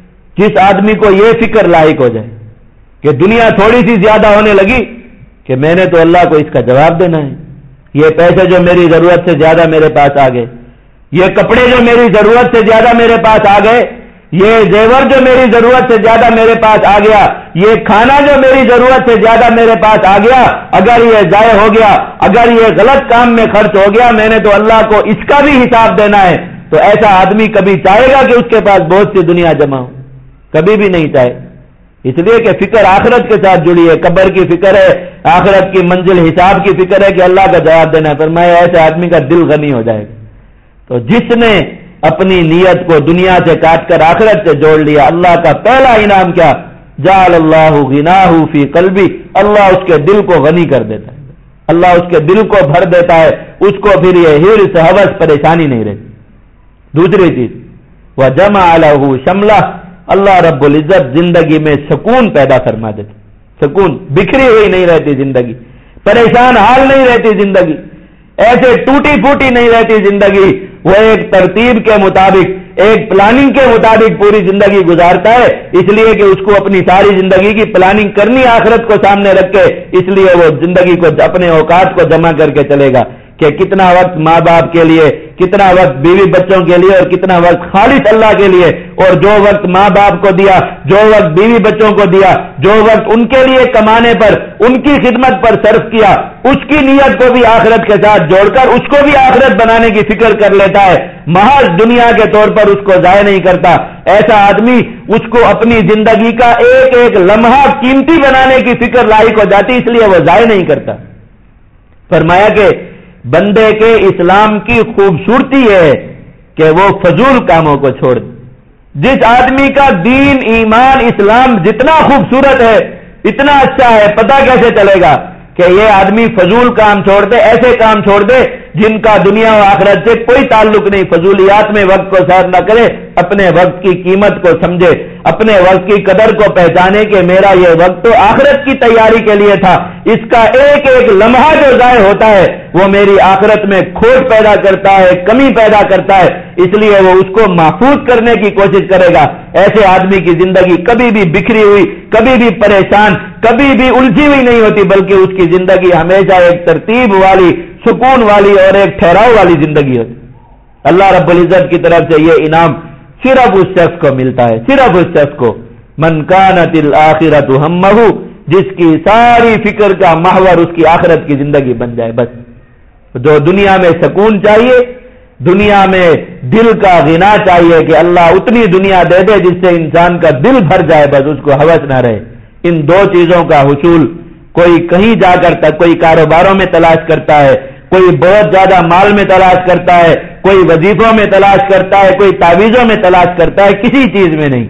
جس آدمی کو یہ فکر لاحق ہو جائے کہ دنیا تھوڑی سی زیادہ ہونے لگی کہ میں نے تو اللہ کو اس کا جواب دینا ہے، یہ پیسے جو میری ضرورت سے زیادہ میرے پاس آ گئے، یہ کپڑے جو میری ضرورت سے زیادہ میرے پاس آ گئے، یہ زیور جو میری ضرورت سے زیادہ میرے پاس آ گیا، یہ کھانا جو میری ضرورت سے زیادہ میرے پاس آ گیا، اگر یہ ضائع ہو گیا، اگر یہ غلط کام میں خرچ ہو گیا، میں نے تو اللہ کو اس کا بھی حساب دینا ہے۔ تو ایسا آدمی کبھی چاہے گا کہ اس کے پاس بہت سی دنیا جمع ہو؟ کبھی بھی نہیں چاہے، اس لیے کہ فکر آخرت کے ساتھ جڑی ہے، قبر کی فکر ہے، آخرت کی منزل حساب کی فکر ہے کہ اللہ کا جواب دینا ہے۔ فرمایا ایسے آدمی کا دل غنی ہو جائے گا۔ تو جس نے اپنی نیت کو دنیا سے کاٹ کر آخرت سے جوڑ لیا، اللہ کا پہلا انعام کیا؟ جعل اللہ غناہ فی قلبی، اللہ اس کے دل کو غنی کر دیتا ہے، اللہ اس کے دل کو بھر دیتا ہے، اس کو پھر یہ ہرس ہوس پریشانی نہیں رہتی۔ دوسری چیز وجمع لہ شملہ، اللہ رب العزت زندگی میں سکون پیدا فرما دیتا، سکون، بکھری ہوئی نہیں رہتی زندگی، پریشان حال نہیں رہتی زندگی، ایسے ٹوٹی پھوٹی نہیں رہتی زندگی، وہ ایک ترتیب کے مطابق، ایک پلاننگ کے مطابق پوری زندگی گزارتا ہے، اس لیے کہ اس کو اپنی ساری زندگی کی پلاننگ کرنی آخرت کو سامنے رکھ کے، اس لیے وہ زندگی کو اپنے اوقات کو جمع کر کے چلے گا کہ کتنا وقت ماں باپ کے لیے، کتنا وقت بیوی بچوں کے لیے اور کتنا وقت خالص اللہ کے لیے، اور جو وقت ماں باپ کو دیا، جو وقت بیوی بچوں کو دیا، جو وقت ان کے لیے کمانے پر، ان کی خدمت پر صرف کیا، اس کی نیت کو بھی آخرت کے ساتھ جوڑ کر اس کو بھی آخرت بنانے کی فکر کر لیتا ہے، محض دنیا کے طور پر اس کو ضائع نہیں کرتا۔ ایسا آدمی اس کو اپنی زندگی کا ایک ایک لمحہ قیمتی بنانے کی فکر لاحق ہو جاتی، اس لیے وہ ضائع نہیں کرتا۔ فرمایا کہ بندے کے اسلام کی خوبصورتی ہے کہ وہ فضول کاموں کو چھوڑ دے۔ جس آدمی کا دین ایمان اسلام جتنا خوبصورت ہے، اتنا اچھا ہے، پتہ کیسے چلے گا کہ یہ آدمی فضول کام چھوڑ دے، ایسے کام چھوڑ دے جن کا دنیا و آخرت سے کوئی تعلق نہیں، فضولیات میں وقت کو صرف نہ کرے، اپنے وقت کی قیمت کو سمجھے، اپنے وقت کی قدر کو پہچانے کہ میرا یہ وقت تو آخرت کی تیاری کے لیے تھا، اس کا ایک ایک لمحہ جو ضائع ہوتا ہے وہ میری آخرت میں کھوٹ پیدا کرتا ہے، کمی پیدا کرتا ہے، اس لیے وہ اس کو محفوظ کرنے کی کوشش کرے گا۔ ایسے آدمی کی زندگی کبھی بھی بکھری ہوئی، کبھی بھی پریشان، کبھی بھی الجھی ہوئی نہیں ہوتی، بلکہ اس کی زندگی ہمیشہ ایک ترتیب والی، سکون والی اور ایک ٹھہراؤ والی زندگی ہوتی۔ اللہ رب العزت کی طرف سے یہ انعام صرف اس شخص کو ملتا ہے، صرف اس شخص کو، من کانت الآخرۃ ہمہ، جس کی ساری فکر کا محور اس کی آخرت کی زندگی بن جائے۔ بس جو دنیا میں سکون چاہیے، دنیا میں دل کا غنا چاہیے کہ اللہ اتنی دنیا دے دے جس سے انسان کا دل بھر جائے، بس اس کو ہوس نہ رہے۔ ان دو چیزوں کا حصول کوئی کہیں جا کر تک، کوئی کاروباروں میں تلاش کرتا ہے، کوئی بہت زیادہ مال میں تلاش کرتا ہے، کوئی وظیفوں میں تلاش کرتا ہے، کوئی تعویذوں میں تلاش کرتا ہے، کسی چیز میں نہیں۔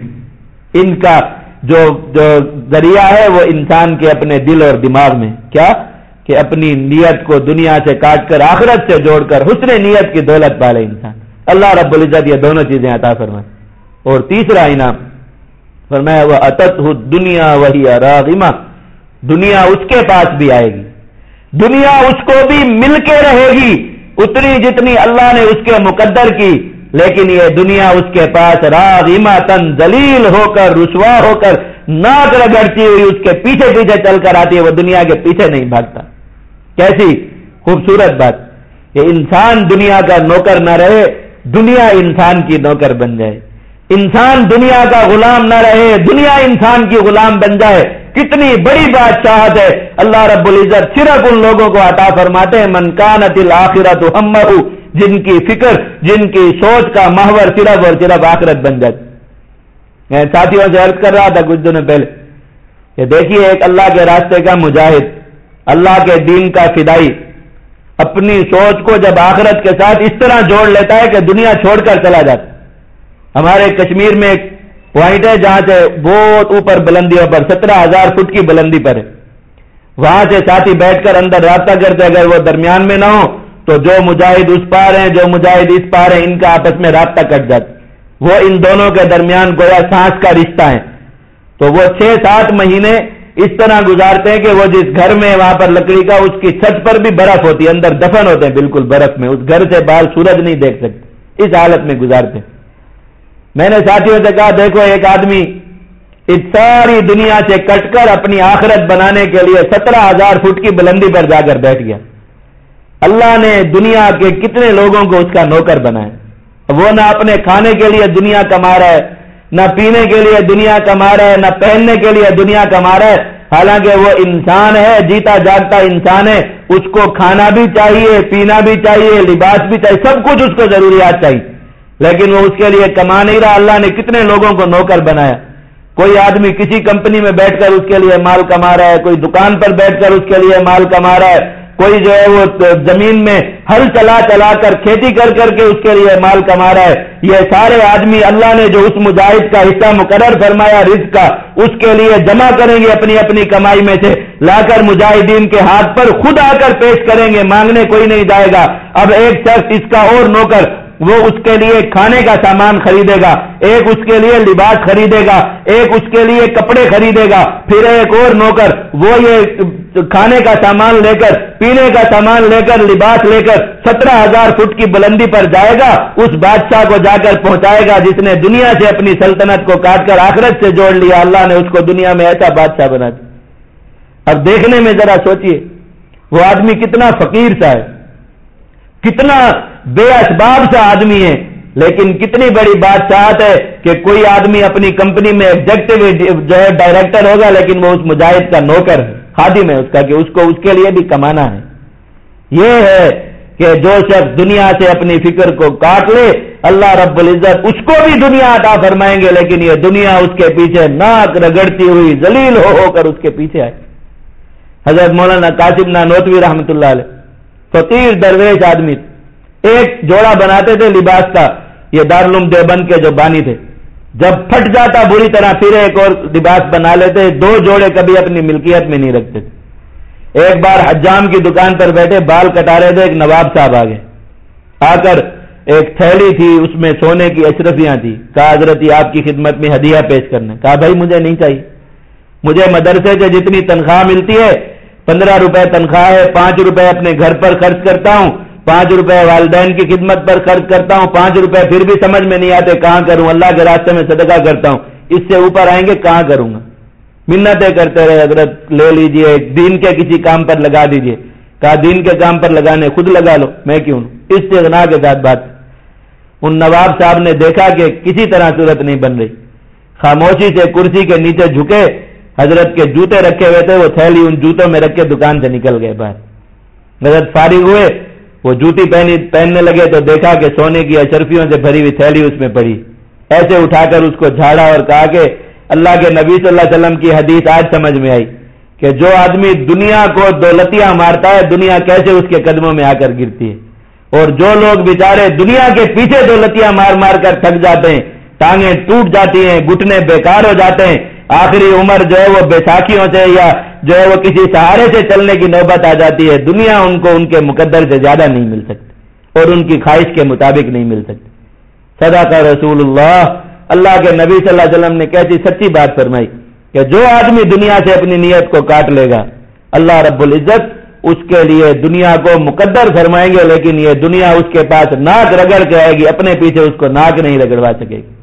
ان کا جو جو ذریعہ ہے وہ انسان کے اپنے دل اور دماغ میں، کیا کہ اپنی نیت کو دنیا سے کاٹ کر آخرت سے جوڑ کر حسن نیت کی دولت پالے انسان۔ اللہ رب العزت یہ دونوں چیزیں عطا فرمائے۔ اور تیسرا انعام فرمایا وہ اتتہ الدنیا وہی راغمہ، دنیا اس کے پاس بھی آئے گی، دنیا اس کو بھی مل کے رہے گی اتنی جتنی اللہ نے اس کے مقدر کی، لیکن یہ دنیا اس کے پاس راغمۃ ذلیل ہو کر، رسوا ہو کر، ناک رگڑتی ہوئی اس کے پیچھے پیچھے چل کر آتی ہے، وہ دنیا کے پیچھے نہیں بھاگتا۔ کیسی خوبصورت بات کہ انسان دنیا کا نوکر نہ رہے، دنیا انسان کی نوکر بن جائے، انسان دنیا کا غلام نہ رہے، دنیا انسان کی غلام بن جائے۔ کتنی بڑی بادشاہت ہے، اللہ رب العزت صرف ان لوگوں کو عطا فرماتے ہیں من کانت الآخرۃ ہمہ، جن کی فکر، جن کی سوچ کا محور صرف اور صرف آخرت بن جاتی۔ میں ساتھیوں سے عرض کر رہا تھا کچھ دنوں پہلے کہ دیکھیے ایک اللہ کے راستے کا مجاہد، اللہ کے دین کا فدائی، اپنی سوچ کو جب آخرت کے ساتھ اس طرح جوڑ لیتا ہے کہ دنیا چھوڑ کر چلا جاتا۔ ہمارے کشمیر میں ایک پوائنٹ ہے جہاں سے بہت اوپر بلندیوں پر، سترہ ہزار فٹ کی بلندی پر ہے، وہاں سے ساتھی بیٹھ کر اندر رابطہ کرتے، اگر وہ درمیان میں نہ ہو تو جو مجاہد اس پار ہیں، جو مجاہد اس پار ہیں، ان کا آپس میں رابطہ کٹ جاتا، وہ ان دونوں کے درمیان گویا سانس کا رشتہ ہے۔ تو وہ چھ سات مہینے اس طرح گزارتے ہیں کہ وہ جس گھر میں وہاں پر لکڑی کا، اس کی چھت پر بھی برف ہوتی ہے، اندر دفن ہوتے ہیں بالکل برف میں، اس گھر سے باہر سورج نہیں دیکھ سکتے، اس حالت میں گزارتے ہیں۔ میں نے ساتھیوں سے کہا دیکھو ایک آدمی اس ساری دنیا سے کٹ کر اپنی آخرت بنانے کے لیے سترہ ہزار فٹ کی بلندی پر جا کر بیٹھ گیا۔ اللہ نے دنیا کے کتنے لوگوں کو اس کا نوکر بنایا، وہ نہ اپنے کھانے کے لیے دنیا کما رہا ہے، نہ پینے کے لیے دنیا کما رہا ہے، نہ پہننے کے لیے دنیا کما رہا ہے، حالانکہ وہ انسان ہے، جیتا جاگتا انسان ہے، اس کو کھانا بھی چاہیے، پینا بھی چاہیے، لباس بھی چاہیے، سب کچھ اس کو ضروریات چاہیے، لیکن وہ اس کے لیے کما نہیں رہا۔ اللہ نے کتنے لوگوں کو نوکر بنایا، کوئی آدمی کسی کمپنی میں بیٹھ کر اس کے لیے مال کما رہا ہے، کوئی دکان پر بیٹھ کر اس کے لیے مال کما رہا ہے، کوئی جو ہے وہ زمین میں ہل چلا چلا کر کھیتی کر کر کے اس کے لیے مال کما رہا ہے۔ یہ سارے آدمی اللہ نے جو اس مجاہد کا حصہ مقرر فرمایا رزق کا، اس کے لیے جمع کریں گے اپنی اپنی کمائی میں سے، لا کر مجاہدین کے ہاتھ پر خود آ کر پیش کریں گے، مانگنے کوئی نہیں جائے گا۔ اب ایک شخص اس کا اور نوکر، وہ اس کے لیے کھانے کا سامان خریدے گا، ایک اس کے لیے لباس خریدے گا، ایک اس کے لیے کپڑے خریدے گا، پھر ایک اور نوکر وہ یہ کھانے کا سامان لے کر، پینے کا سامان لے کر، لباس لے کر سترہ ہزار فٹ کی بلندی پر جائے گا، اس بادشاہ کو جا کر پہنچائے گا جس نے دنیا سے اپنی سلطنت کو کاٹ کر آخرت سے جوڑ لیا۔ اللہ نے اس کو دنیا میں ایسا بادشاہ بنا دیا۔ اب دیکھنے میں ذرا سوچئے وہ آدمی کتنا فقیر سا ہے، کتنا بے اسباب سے آدمی ہے، لیکن کتنی بڑی بات چاہت ہے کہ کوئی آدمی اپنی کمپنی میں ایگزیکٹو جو ہے ڈائریکٹر ہوگا، لیکن وہ اس مجاہد کا نوکر ہے، خادم ہے اس کا، کہ اس کو اس کے لیے بھی کمانا ہے۔ یہ ہے کہ جو شخص دنیا سے اپنی فکر کو کاٹ لے، اللہ رب العزت اس کو بھی دنیا عطا فرمائیں گے، لیکن یہ دنیا اس کے پیچھے ناک رگڑتی ہوئی ذلیل ہو ہو کر اس کے پیچھے آئے۔ حضرت مولانا قاسم نانوتوی رحمۃ اللہ علیہ فقیر درویش آدمی، ایک جوڑا بناتے تھے لباس کا، یہ دارالعلوم دیوبند کے جو بانی تھے، جب پھٹ جاتا بری طرح پھر ایک اور لباس بنا لیتے، دو جوڑے کبھی اپنی ملکیت میں نہیں رکھتے تھے۔ ایک بار حجام کی دکان پر بیٹھے بال کٹا رہے تھے، ایک نواب صاحب آ گئے، آ کر ایک تھیلی تھی اس میں سونے کی اشرفیاں تھی، کہا حضرت یہ آپ کی خدمت میں ہدیہ پیش کرنا۔ کہا بھائی مجھے نہیں چاہیے، مجھے مدرسے سے جتنی تنخواہ ملتی ہے پندرہ روپے تنخواہ ہے، پانچ روپے اپنے گھر پر خرچ کرتا ہوں، پانچ روپے والدین کی خدمت پر خرچ کرتا ہوں، پانچ روپے پھر بھی سمجھ میں نہیں آتے کہاں کروں، اللہ کے راستے میں صدقہ کرتا ہوں، اس سے اوپر آئیں گے کہاں کروں گا؟ منتیں کرتے رہے، حضرت لے لیجئے، دین کے کسی کام پر لگا دیجئے۔ کہا دین کے کام پر لگانے خود لگا لو، میں کیوں؟ استغنا کے ساتھ بات۔ ان نواب صاحب نے دیکھا کہ کسی طرح صورت نہیں بن رہی، خاموشی سے کرسی کے نیچے جھکے، حضرت کے جوتے رکھے ہوئے تھے، وہ تھیلی ان جوتوں میں رکھ کے دکان سے نکل گئے باہر۔ حضرت فارغ ہوئے، وہ جوتی پہنی پہننے لگے تو دیکھا کہ سونے کی اشرفیوں سے بھری ہوئی تھیلی اس میں پڑی، ایسے اٹھا کر اس کو جھاڑا اور کہا کہ اللہ کے نبی صلی اللہ علیہ وسلم کی حدیث آج سمجھ میں آئی کہ جو آدمی دنیا کو دولتیاں مارتا ہے، دنیا کیسے اس کے قدموں میں آ کر گرتی ہے، اور جو لوگ بیچارے دنیا کے پیچھے دولتیاں مار مار کر تھک جاتے ہیں، ٹانگیں ٹوٹ جاتی ہیں، گھٹنے بیکار ہو جاتے ہیں، آخری عمر جو ہے وہ بیساکھیوں سے یا جو ہے وہ کسی سہارے سے چلنے کی نوبت آ جاتی ہے، دنیا ان کو ان کے مقدر سے زیادہ نہیں مل سکتی اور ان کی خواہش کے مطابق نہیں مل سکتی۔ صدق رسول اللہ، اللہ کے نبی صلی اللہ علیہ وسلم نے کیسی سچی بات فرمائی کہ جو آدمی دنیا سے اپنی نیت کو کاٹ لے گا، اللہ رب العزت اس کے لیے دنیا کو مقدر فرمائیں گے، لیکن یہ دنیا اس کے پاس ناک رگڑ کے آئے گی، اپنے پیچھے اس کو ناک نہیں رگڑوا سکے گی۔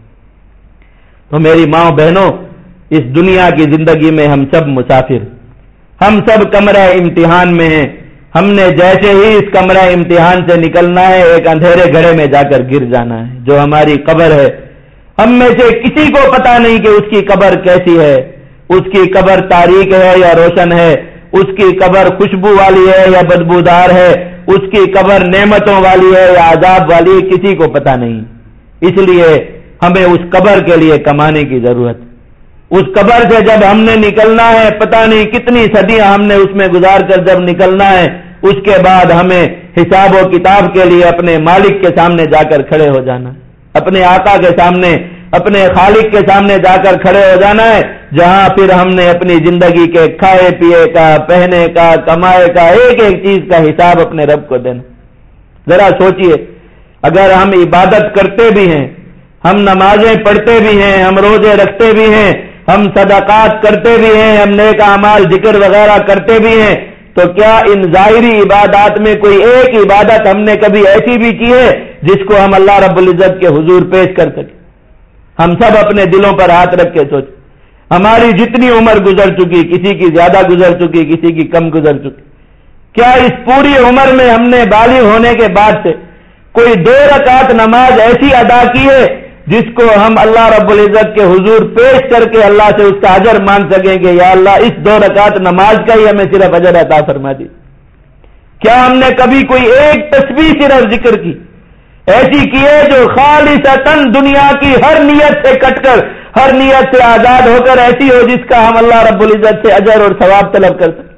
تو میری ماں بہنوں، اس دنیا کی زندگی میں ہم سب مسافر، ہم سب کمرہ امتحان میں ہیں، ہم نے جیسے ہی اس کمرہ امتحان سے نکلنا ہے ایک اندھیرے گڑھے میں جا کر گر جانا ہے، جو ہماری قبر ہے۔ ہم میں سے کسی کو پتا نہیں کہ اس کی قبر کیسی ہے، اس کی قبر تاریک ہے یا روشن ہے، اس کی قبر خوشبو والی ہے یا بدبودار ہے، اس کی قبر نعمتوں والی ہے یا عذاب والی ہے، کسی کو پتا نہیں۔ اس لیے ہمیں اس قبر کے لیے کمانے کی ضرورت ہے۔ اس قبر سے جب ہم نے نکلنا ہے، پتہ نہیں کتنی صدیاں ہم نے اس میں گزار کر جب نکلنا ہے، اس کے بعد ہمیں حساب و کتاب کے لیے اپنے مالک کے سامنے جا کر کھڑے ہو جانا ہے، اپنے آقا کے سامنے، اپنے خالق کے سامنے جا کر کھڑے ہو جانا ہے، جہاں پھر ہم نے اپنی زندگی کے کھائے پیے کا، پہنے کا، کمائے کا، ایک ایک چیز کا حساب اپنے رب کو دینا۔ ذرا سوچئے، اگر ہم عبادت کرتے بھی ہیں، ہم نمازیں پڑھتے بھی ہیں، ہم روزے رکھتے بھی ہیں، ہم صدقات کرتے بھی ہیں، ہم نیک اعمال ذکر وغیرہ کرتے بھی ہیں، تو کیا ان ظاہری عبادات میں کوئی ایک عبادت ہم نے کبھی ایسی بھی کی ہے جس کو ہم اللہ رب العزت کے حضور پیش کر سکیں؟ ہم سب اپنے دلوں پر ہاتھ رکھ کے سوچیں، ہماری جتنی عمر گزر چکی، کسی کی زیادہ گزر چکی، کسی کی کم گزر چکی، کیا اس پوری عمر میں ہم نے بالغ ہونے کے بعد سے کوئی دو رکعت نماز ایسی ادا کی ہے جس کو ہم اللہ رب العزت کے حضور پیش کر کے اللہ سے اس کا اجر مانگ سکیں کہ یا اللہ اس دو رکعت نماز کا ہی ہمیں صرف اجر عطا فرما دی؟ کیا ہم نے کبھی کوئی ایک تسبیح صرف ذکر کی ایسی کی ہے جو خالصتاً دنیا کی ہر نیت سے کٹ کر، ہر نیت سے آزاد ہو کر ایسی ہو جس کا ہم اللہ رب العزت سے اجر اور ثواب طلب کر سکیں؟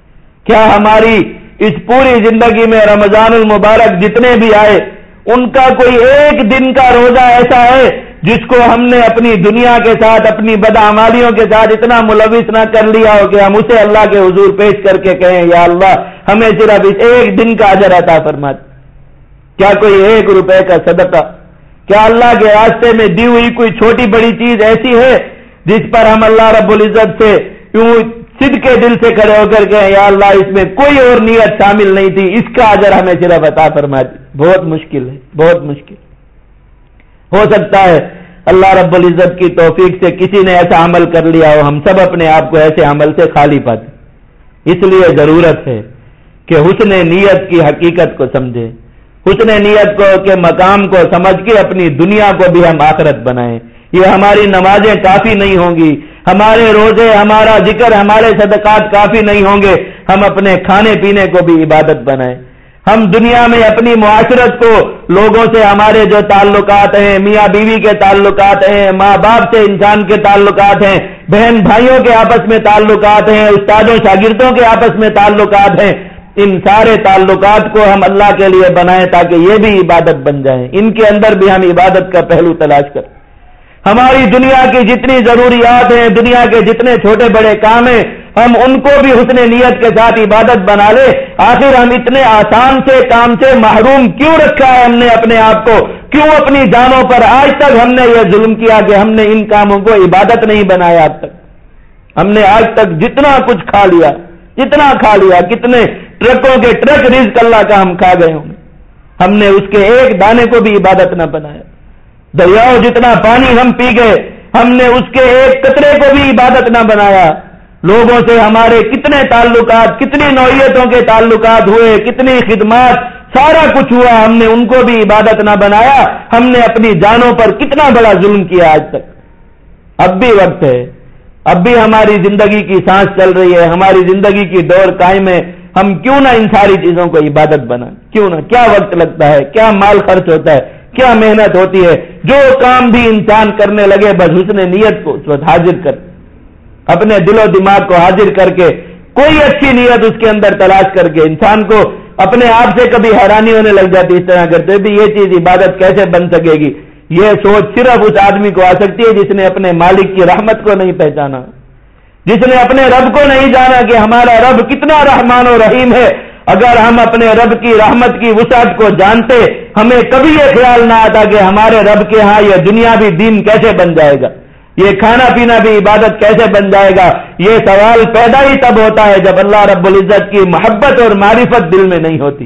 کیا ہماری اس پوری زندگی میں رمضان المبارک جتنے بھی آئے ان کا کوئی ایک دن کا روزہ ایسا ہے جس کو ہم نے اپنی دنیا کے ساتھ، اپنی بدعمالیوں کے ساتھ اتنا ملوث نہ کر لیا ہو کہ ہم اسے اللہ کے حضور پیش کر کے کہیں یا اللہ ہمیں صرف اس ایک دن کا اجر عطا فرما دے؟ کیا کوئی ایک روپے کا صدقہ، کیا اللہ کے راستے میں دی ہوئی کوئی چھوٹی بڑی چیز ایسی ہے جس پر ہم اللہ رب العزت سے یوں صدق کے دل سے کھڑے ہو کر کہیں یا اللہ اس میں کوئی اور نیت شامل نہیں تھی، اس کا اجر ہمیں صرف عطا فرما دی؟ بہت مشکل ہے، بہت مشکل۔ ہو سکتا ہے اللہ رب العزت کی توفیق سے کسی نے ایسا عمل کر لیا ہو، ہم سب اپنے آپ کو ایسے عمل سے خالی پاتے۔ اس لیے ضرورت ہے کہ حسن نیت کی حقیقت کو سمجھے، حسن نیت کو کے مقام کو سمجھ کے اپنی دنیا کو بھی ہم آخرت بنائیں. یہ ہماری نمازیں کافی نہیں ہوں گی، ہمارے روزے، ہمارا ذکر، ہمارے صدقات کافی نہیں ہوں گے. ہم اپنے کھانے پینے کو بھی عبادت بنائیں. ہم دنیا میں اپنی معاشرت کو، لوگوں سے ہمارے جو تعلقات ہیں، میاں بیوی کے تعلقات ہیں، ماں باپ سے انسان کے تعلقات ہیں، بہن بھائیوں کے آپس میں تعلقات ہیں، استادوں شاگردوں کے آپس میں تعلقات ہیں، ان سارے تعلقات کو ہم اللہ کے لیے بنائیں تاکہ یہ بھی عبادت بن جائیں. ان کے اندر بھی ہم عبادت کا پہلو تلاش کریں. ہماری دنیا کی جتنی ضروریات ہیں، دنیا کے جتنے چھوٹے بڑے کام ہیں، ہم ان کو بھی حسن نیت کے ساتھ عبادت بنا لے. آخر ہم اتنے آسان سے کام سے محروم کیوں رکھا ہے ہم نے اپنے آپ کو؟ کیوں اپنی جانوں پر آج تک ہم نے یہ ظلم کیا کہ ہم نے ان کاموں کو عبادت نہیں بنایا؟ آج تک ہم نے آج تک جتنا کچھ کھا لیا، جتنا کھا لیا، کتنے ٹرکوں کے ٹرک رزق اللہ کا ہم کھا گئے ہوں گے، ہم نے اس کے ایک دانے کو بھی عبادت نہ بنایا. دریاؤ جتنا پانی ہم پی گئے، ہم نے اس کے ایک قطرے کو بھی عبادت نہ بنایا. لوگوں سے ہمارے کتنے تعلقات، کتنی نوعیتوں کے تعلقات ہوئے، کتنی خدمات، سارا کچھ ہوا، ہم نے ان کو بھی عبادت نہ بنایا. ہم نے اپنی جانوں پر کتنا بڑا ظلم کیا آج تک. اب بھی وقت ہے، اب بھی ہماری زندگی کی سانس چل رہی ہے، ہماری زندگی کی دور قائم ہے. ہم کیوں نہ ان ساری چیزوں کو عبادت بنائیں؟ کیوں نہ؟ کیا وقت لگتا ہے، کیا مال خرچ ہوتا ہے، کیا محنت ہوتی ہے. جو کام بھی انسان کرنے لگے بس حسن نیت کو اس وقت حاضر کر، اپنے دل و دماغ کو حاضر کر کے، کوئی اچھی نیت اس کے اندر تلاش کر کے، انسان کو اپنے آپ سے کبھی حیرانی ہونے لگ جاتی اس طرح کرتے بھی یہ چیز عبادت کیسے بن سکے گی. یہ سوچ صرف اس آدمی کو آ سکتی ہے جس نے اپنے مالک کی رحمت کو نہیں پہچانا، جس نے اپنے رب کو نہیں جانا کہ ہمارا رب کتنا رحمان و رحیم ہے. اگر ہم اپنے رب کی رحمت کی وسعت کو جانتے، ہمیں کبھی یہ خیال نہ آتا کہ ہمارے رب کے ہاں یہ دنیا بھی دین کیسے بن جائے گا، یہ کھانا پینا بھی عبادت کیسے بن جائے گا. یہ سوال پیدا ہی تب ہوتا ہے جب اللہ رب العزت کی محبت اور معرفت دل میں نہیں ہوتی.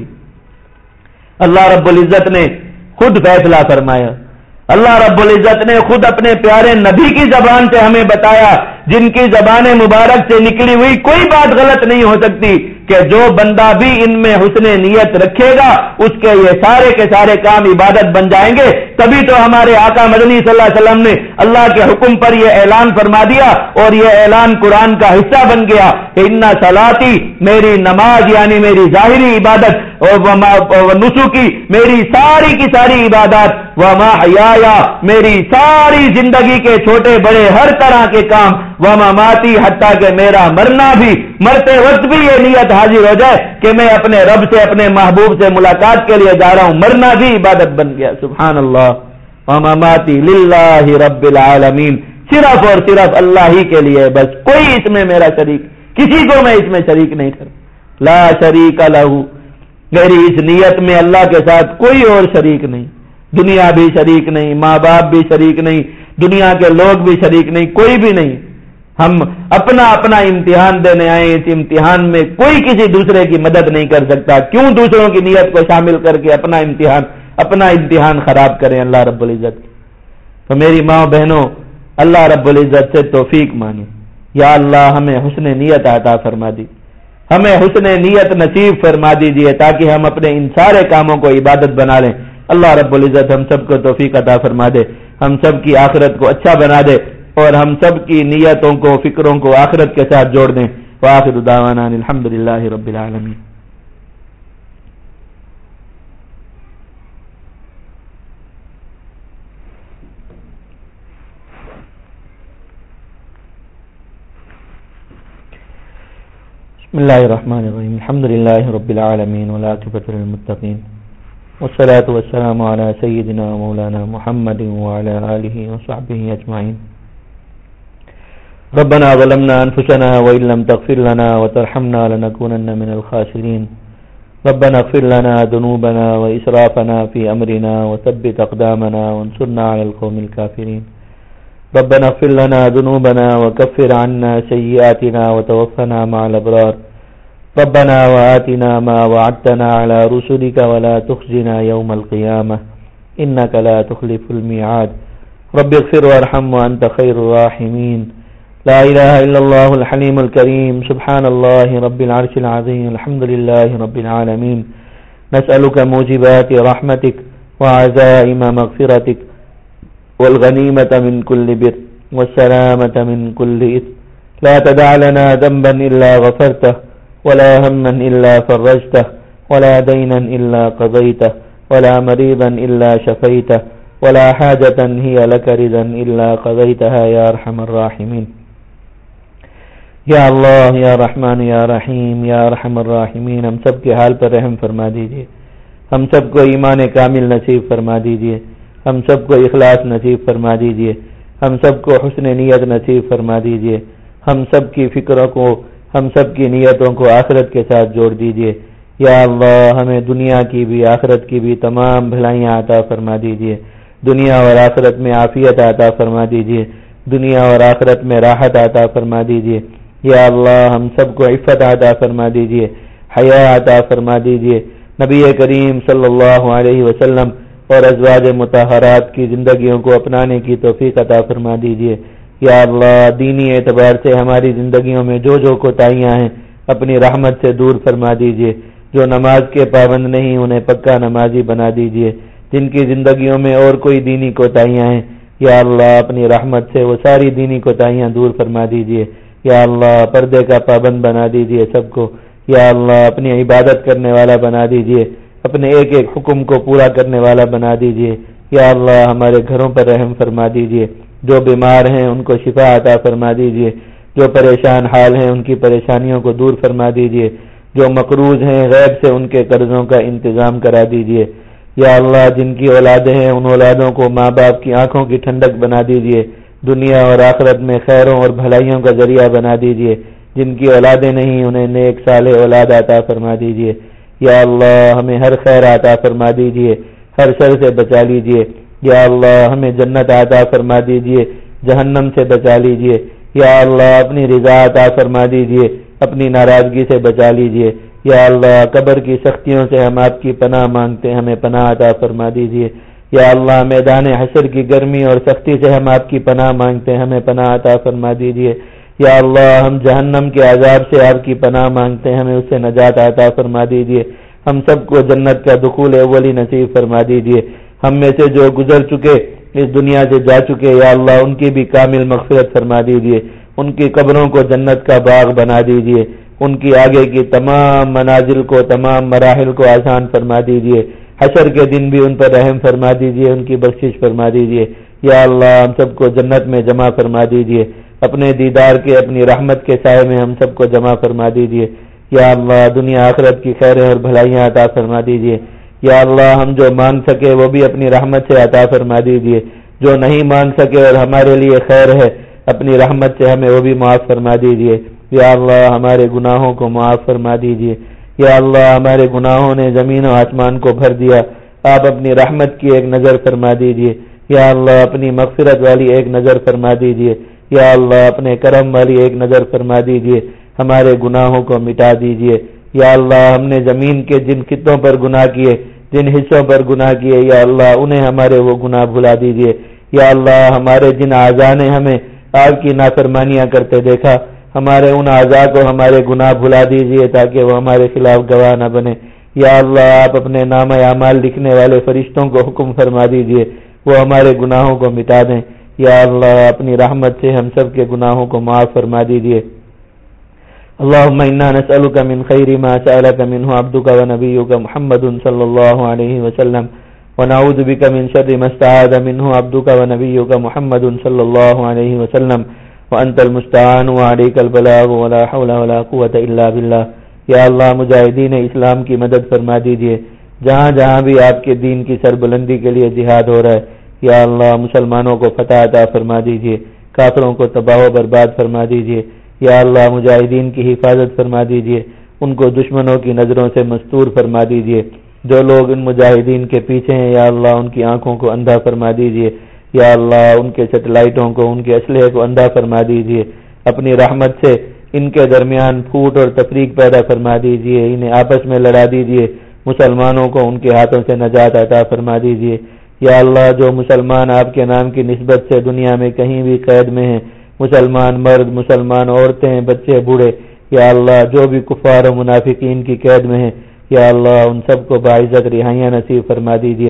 اللہ رب العزت نے خود فیصلہ فرمایا، اللہ رب العزت نے خود اپنے پیارے نبی کی زبان سے ہمیں بتایا، جن کی زبان مبارک سے نکلی ہوئی کوئی بات غلط نہیں ہو سکتی، کہ جو بندہ بھی ان میں حسن نیت رکھے گا اس کے یہ سارے کے سارے کام عبادت بن جائیں گے. تبھی تو ہمارے آقا مدنی صلی اللہ علیہ وسلم نے اللہ کے حکم پر یہ اعلان فرما دیا، اور یہ اعلان قرآن کا حصہ بن گیا کہ اِنَّ صلاتی، میری نماز یعنی میری ظاہری عبادت، اور نسکی، میری ساری کی ساری عبادات، وَمَحْيَايَ، میری ساری زندگی کے چھوٹے بڑے ہر طرح کے کام، وَمَمَاتِي، حتیٰ کہ میرا مرنا بھی، مرتے وقت بھی یہ نیت حاضر ہو جائے کہ میں اپنے رب سے، اپنے محبوب سے ملاقات کے لیے جا رہا ہوں، مرنا بھی عبادت بن گیا. سبحان اللہ. وَمَمَاتِي لِلَّهِ رَبِّ الْعَالَمِينَ، صرف اور صرف اللہ ہی کے لیے، بس کوئی اس میں میرا شریک، کسی کو میں اس میں شریک نہیں کروں. لا شریک لہ، میری اس نیت میں اللہ کے ساتھ کوئی اور شریک نہیں، دنیا بھی شریک نہیں، ماں باپ بھی شریک نہیں، دنیا کے لوگ بھی شریک نہیں، کوئی بھی نہیں. ہم اپنا اپنا امتحان دینے آئے، اس امتحان میں کوئی کسی دوسرے کی مدد نہیں کر سکتا. کیوں دوسروں کی نیت کو شامل کر کے اپنا امتحان اپنا امتحان خراب کریں اللہ رب العزت. تو میری ماں بہنوں، اللہ رب العزت سے توفیق مانگیں، یا اللہ ہمیں حسن نیت عطا فرما دی، ہمیں حسن نیت نصیب فرما دیجیے تاکہ ہم اپنے ان سارے کاموں کو عبادت بنا لیں. اللہ رب العزت ہم سب کو توفیق عطا فرما دے، ہم سب کی آخرت کو اچھا بنا دے، اور ہم سب کی نیتوں کو، فکروں کو آخرت کے ساتھ جوڑ دیں. وآخر دعوانا الحمدللہ رب العالمین. بسم اللہ الرحمن الرحیم. الحمدللہ رب العالمین والعاقبۃ للمتقین، والصلاة والسلام علی سیدنا مولانا محمد وعلی آلہ وصحبہ اجمعین. ربنا ظلمنا انفسنا وان لم تغفر لنا وترحمنا لنكونن من الخاسرين. ربنا اغفر لنا ذنوبنا واسرافنا في امرنا وثبت اقدامنا وانصرنا على القوم الكافرين. ربنا اغفر لنا ذنوبنا وكفر عنا سيئاتنا وتوفنا مع الابرار. ربنا وآتنا ما وعدتنا على رسلك ولا تخزنا يوم القيامة انك لا تخلف الميعاد. رب اغفر وارحم وانت خير الراحمين. لا الہ الا اللہ الحلیم الکریم. سبحان اللہ رب العرش العظیم. الحمد للہ رب العالمین. نسألك موجبات رحمتك وعزائم مغفرتك والغنيمة من كل بر والسلامة من كل إثم. لا تدع لنا ذنبا إلا غفرته ولا هما إلا فرجته ولا دينا إلا قضيته ولا مريضا إلا شفيته ولا حاجة هي لك رضا إلا قضيتها يا أرحم الراحمين. یا اللہ یا رحمان یا رحیم یا ارحم الراحمین، ہم سب کے حال پر رحم فرما دیجئے، ہم سب کو ایمان کامل نصیب فرما دیجئے، ہم سب کو اخلاص نصیب فرما دیجئے، ہم سب کو حسن نیت نصیب فرما دیجئے، ہم سب کی فکروں کو، ہم سب کی نیتوں کو آخرت کے ساتھ جوڑ دیجئے. یا اللہ ہمیں دنیا کی بھی آخرت کی بھی تمام بھلائیاں عطا فرما دیجئے، دنیا اور آخرت میں عافیت عطا فرما دیجئے، دنیا اور آخرت میں راحت عطا فرما دیجئے. یا اللہ ہم سب کو عفت عطا فرما دیجئے، حیا عطا فرما دیجئے. نبی کریم صلی اللہ علیہ وسلم اور ازواج مطہرات کی زندگیوں کو اپنانے کی توفیق عطا فرما دیجئے. یا اللہ دینی اعتبار سے ہماری زندگیوں میں جو جو کوتاہیاں ہیں اپنی رحمت سے دور فرما دیجئے. جو نماز کے پابند نہیں انہیں پکا نمازی بنا دیجئے. جن کی زندگیوں میں اور کوئی دینی کوتاہیاں ہیں یا اللہ اپنی رحمت سے وہ ساری دینی کوتاہیاں دور فرما دیجئے. یا اللہ پردے کا پابند بنا دیجئے سب کو. یا اللہ اپنی عبادت کرنے والا بنا دیجئے، اپنے ایک ایک حکم کو پورا کرنے والا بنا دیجئے. یا اللہ ہمارے گھروں پر رحم فرما دیجئے. جو بیمار ہیں ان کو شفا عطا فرما دیجئے، جو پریشان حال ہیں ان کی پریشانیوں کو دور فرما دیجئے، جو مقروض ہیں غیب سے ان کے قرضوں کا انتظام کرا دیجئے. یا اللہ جن کی اولادیں ہیں ان اولادوں کو ماں باپ کی آنکھوں کی ٹھنڈک بنا دیجئے، دنیا اور آخرت میں خیروں اور بھلائیوں کا ذریعہ بنا دیجئے. جن کی اولادیں نہیں انہیں نیک صالح اولاد عطا فرما دیجئے. یا اللہ ہمیں ہر خیر عطا فرما دیجئے، ہر شر سے بچا لیجئے. یا اللہ ہمیں جنت عطا فرما دیجئے، جہنم سے بچا لیجئے. یا اللہ اپنی رضا عطا فرما دیجئے، اپنی ناراضگی سے بچا لیجئے. یا اللہ قبر کی سختیوں سے ہم آپ کی پناہ مانگتے ہیں، ہمیں پناہ عطا فرما دیجئے. یا اللہ میدان حشر کی گرمی اور سختی سے ہم آپ کی پناہ مانگتے ہیں، ہمیں پناہ عطا فرما دیجئے. یا اللہ ہم جہنم کے عذاب سے آپ کی پناہ مانگتے ہیں، ہمیں اس سے نجات عطا فرما دیجئے. ہم سب کو جنت کا دخول اولی نصیب فرما دیجئے. ہم میں سے جو گزر چکے اس دنیا سے جا چکے یا اللہ ان کی بھی کامل مغفرت فرما دیجئے. ان کی قبروں کو جنت کا باغ بنا دیجئے. ان کی آگے کی تمام منازل کو، تمام مراحل کو آسان فرما دیجئے. حشر کے دن بھی ان پر رحم فرما دیجئے، ان کی بخشش فرما دیجئے. یا اللہ ہم سب کو جنت میں جمع فرما دیجئے، اپنے دیدار کے، اپنی رحمت کے سائے میں ہم سب کو جمع فرما دیجئے. یا اللہ دنیا آخرت کی خیریں اور بھلائیاں عطا فرما دیجئے. یا اللہ ہم جو مانگ سکے وہ بھی اپنی رحمت سے عطا فرما دیجئے، جو نہیں مانگ سکے اور ہمارے لیے خیر ہے اپنی رحمت سے ہمیں وہ بھی معاف فرما دیجئے. یا اللہ ہمارے گناہوں کو معاف فرما دیجئے. یا اللہ ہمارے گناہوں نے زمین و آسمان کو بھر دیا، آپ اپنی رحمت کی ایک نظر فرما دیجئے. یا اللہ اپنی مغفرت والی ایک نظر فرما دیجئے. یا اللہ اپنے کرم والی ایک نظر فرما دیجئے، ہمارے گناہوں کو مٹا دیجئے. یا اللہ ہم نے زمین کے جن خطوں پر گناہ کیے، جن حصوں پر گناہ کیے یا اللہ انہیں ہمارے وہ گناہ بھلا دیجئے. یا اللہ ہمارے جن اعضاء نے ہمیں آپ کی نافرمانیاں کرتے دیکھا، ہمارے ان اعضاء کو ہمارے گناہ بھلا دیجئے تاکہ وہ ہمارے خلاف گواہ نہ بنے. یا اللہ آپ اپنے نام اعمال لکھنے والے فرشتوں کو حکم فرما دیجئے وہ ہمارے گناہوں کو مٹا دیں. یا اللہ اپنی رحمت سے ہم سب کے گناہوں کو معاف فرما دیجئے. اللهم انا نسألك من خير ما سألك منه عبدك ونبيك محمد صلى الله عليه وسلم ونعوذ بك من شر ما استعاذ منه عبدك ونبيك محمد صلى الله عليه وسلم وانت المستعان وعليك البلاغ ولا حول ولا قوة الا بالله. یا اللہ مجاہدین اسلام کی مدد فرما دیجئے جہاں جہاں بھی آپ کے دین کی سربلندی کے لیے جہاد ہو رہا ہے. یا اللہ مسلمانوں کو فتح عطا فرما دیجئے، کافروں کو تباہ و برباد فرما دیجئے. یا اللہ مجاہدین کی حفاظت فرما دیجئے، ان کو دشمنوں کی نظروں سے مستور فرما دیجئے. جو لوگ ان مجاہدین کے پیچھے ہیں یا اللہ ان کی آنکھوں کو اندھا فرما دیجئے. یا اللہ ان کے سیٹلائٹوں کو، ان کے اسلحے کو اندھا فرما دیجئے. اپنی رحمت سے ان کے درمیان پھوٹ اور تفریق پیدا فرما دیجئے، انہیں آپس میں لڑا دیجئے. مسلمانوں کو ان کے ہاتھوں سے نجات عطا فرما دیجئے. یا اللہ جو مسلمان آپ کے نام کی نسبت سے دنیا میں کہیں بھی قید میں ہیں، مسلمان مرد، مسلمان عورتیں، بچے، بوڑھے، یا اللہ جو بھی کفار و منافقین کی قید میں ہیں یا اللہ ان سب کو باعزت رہائیاں نصیب فرما دیجیے۔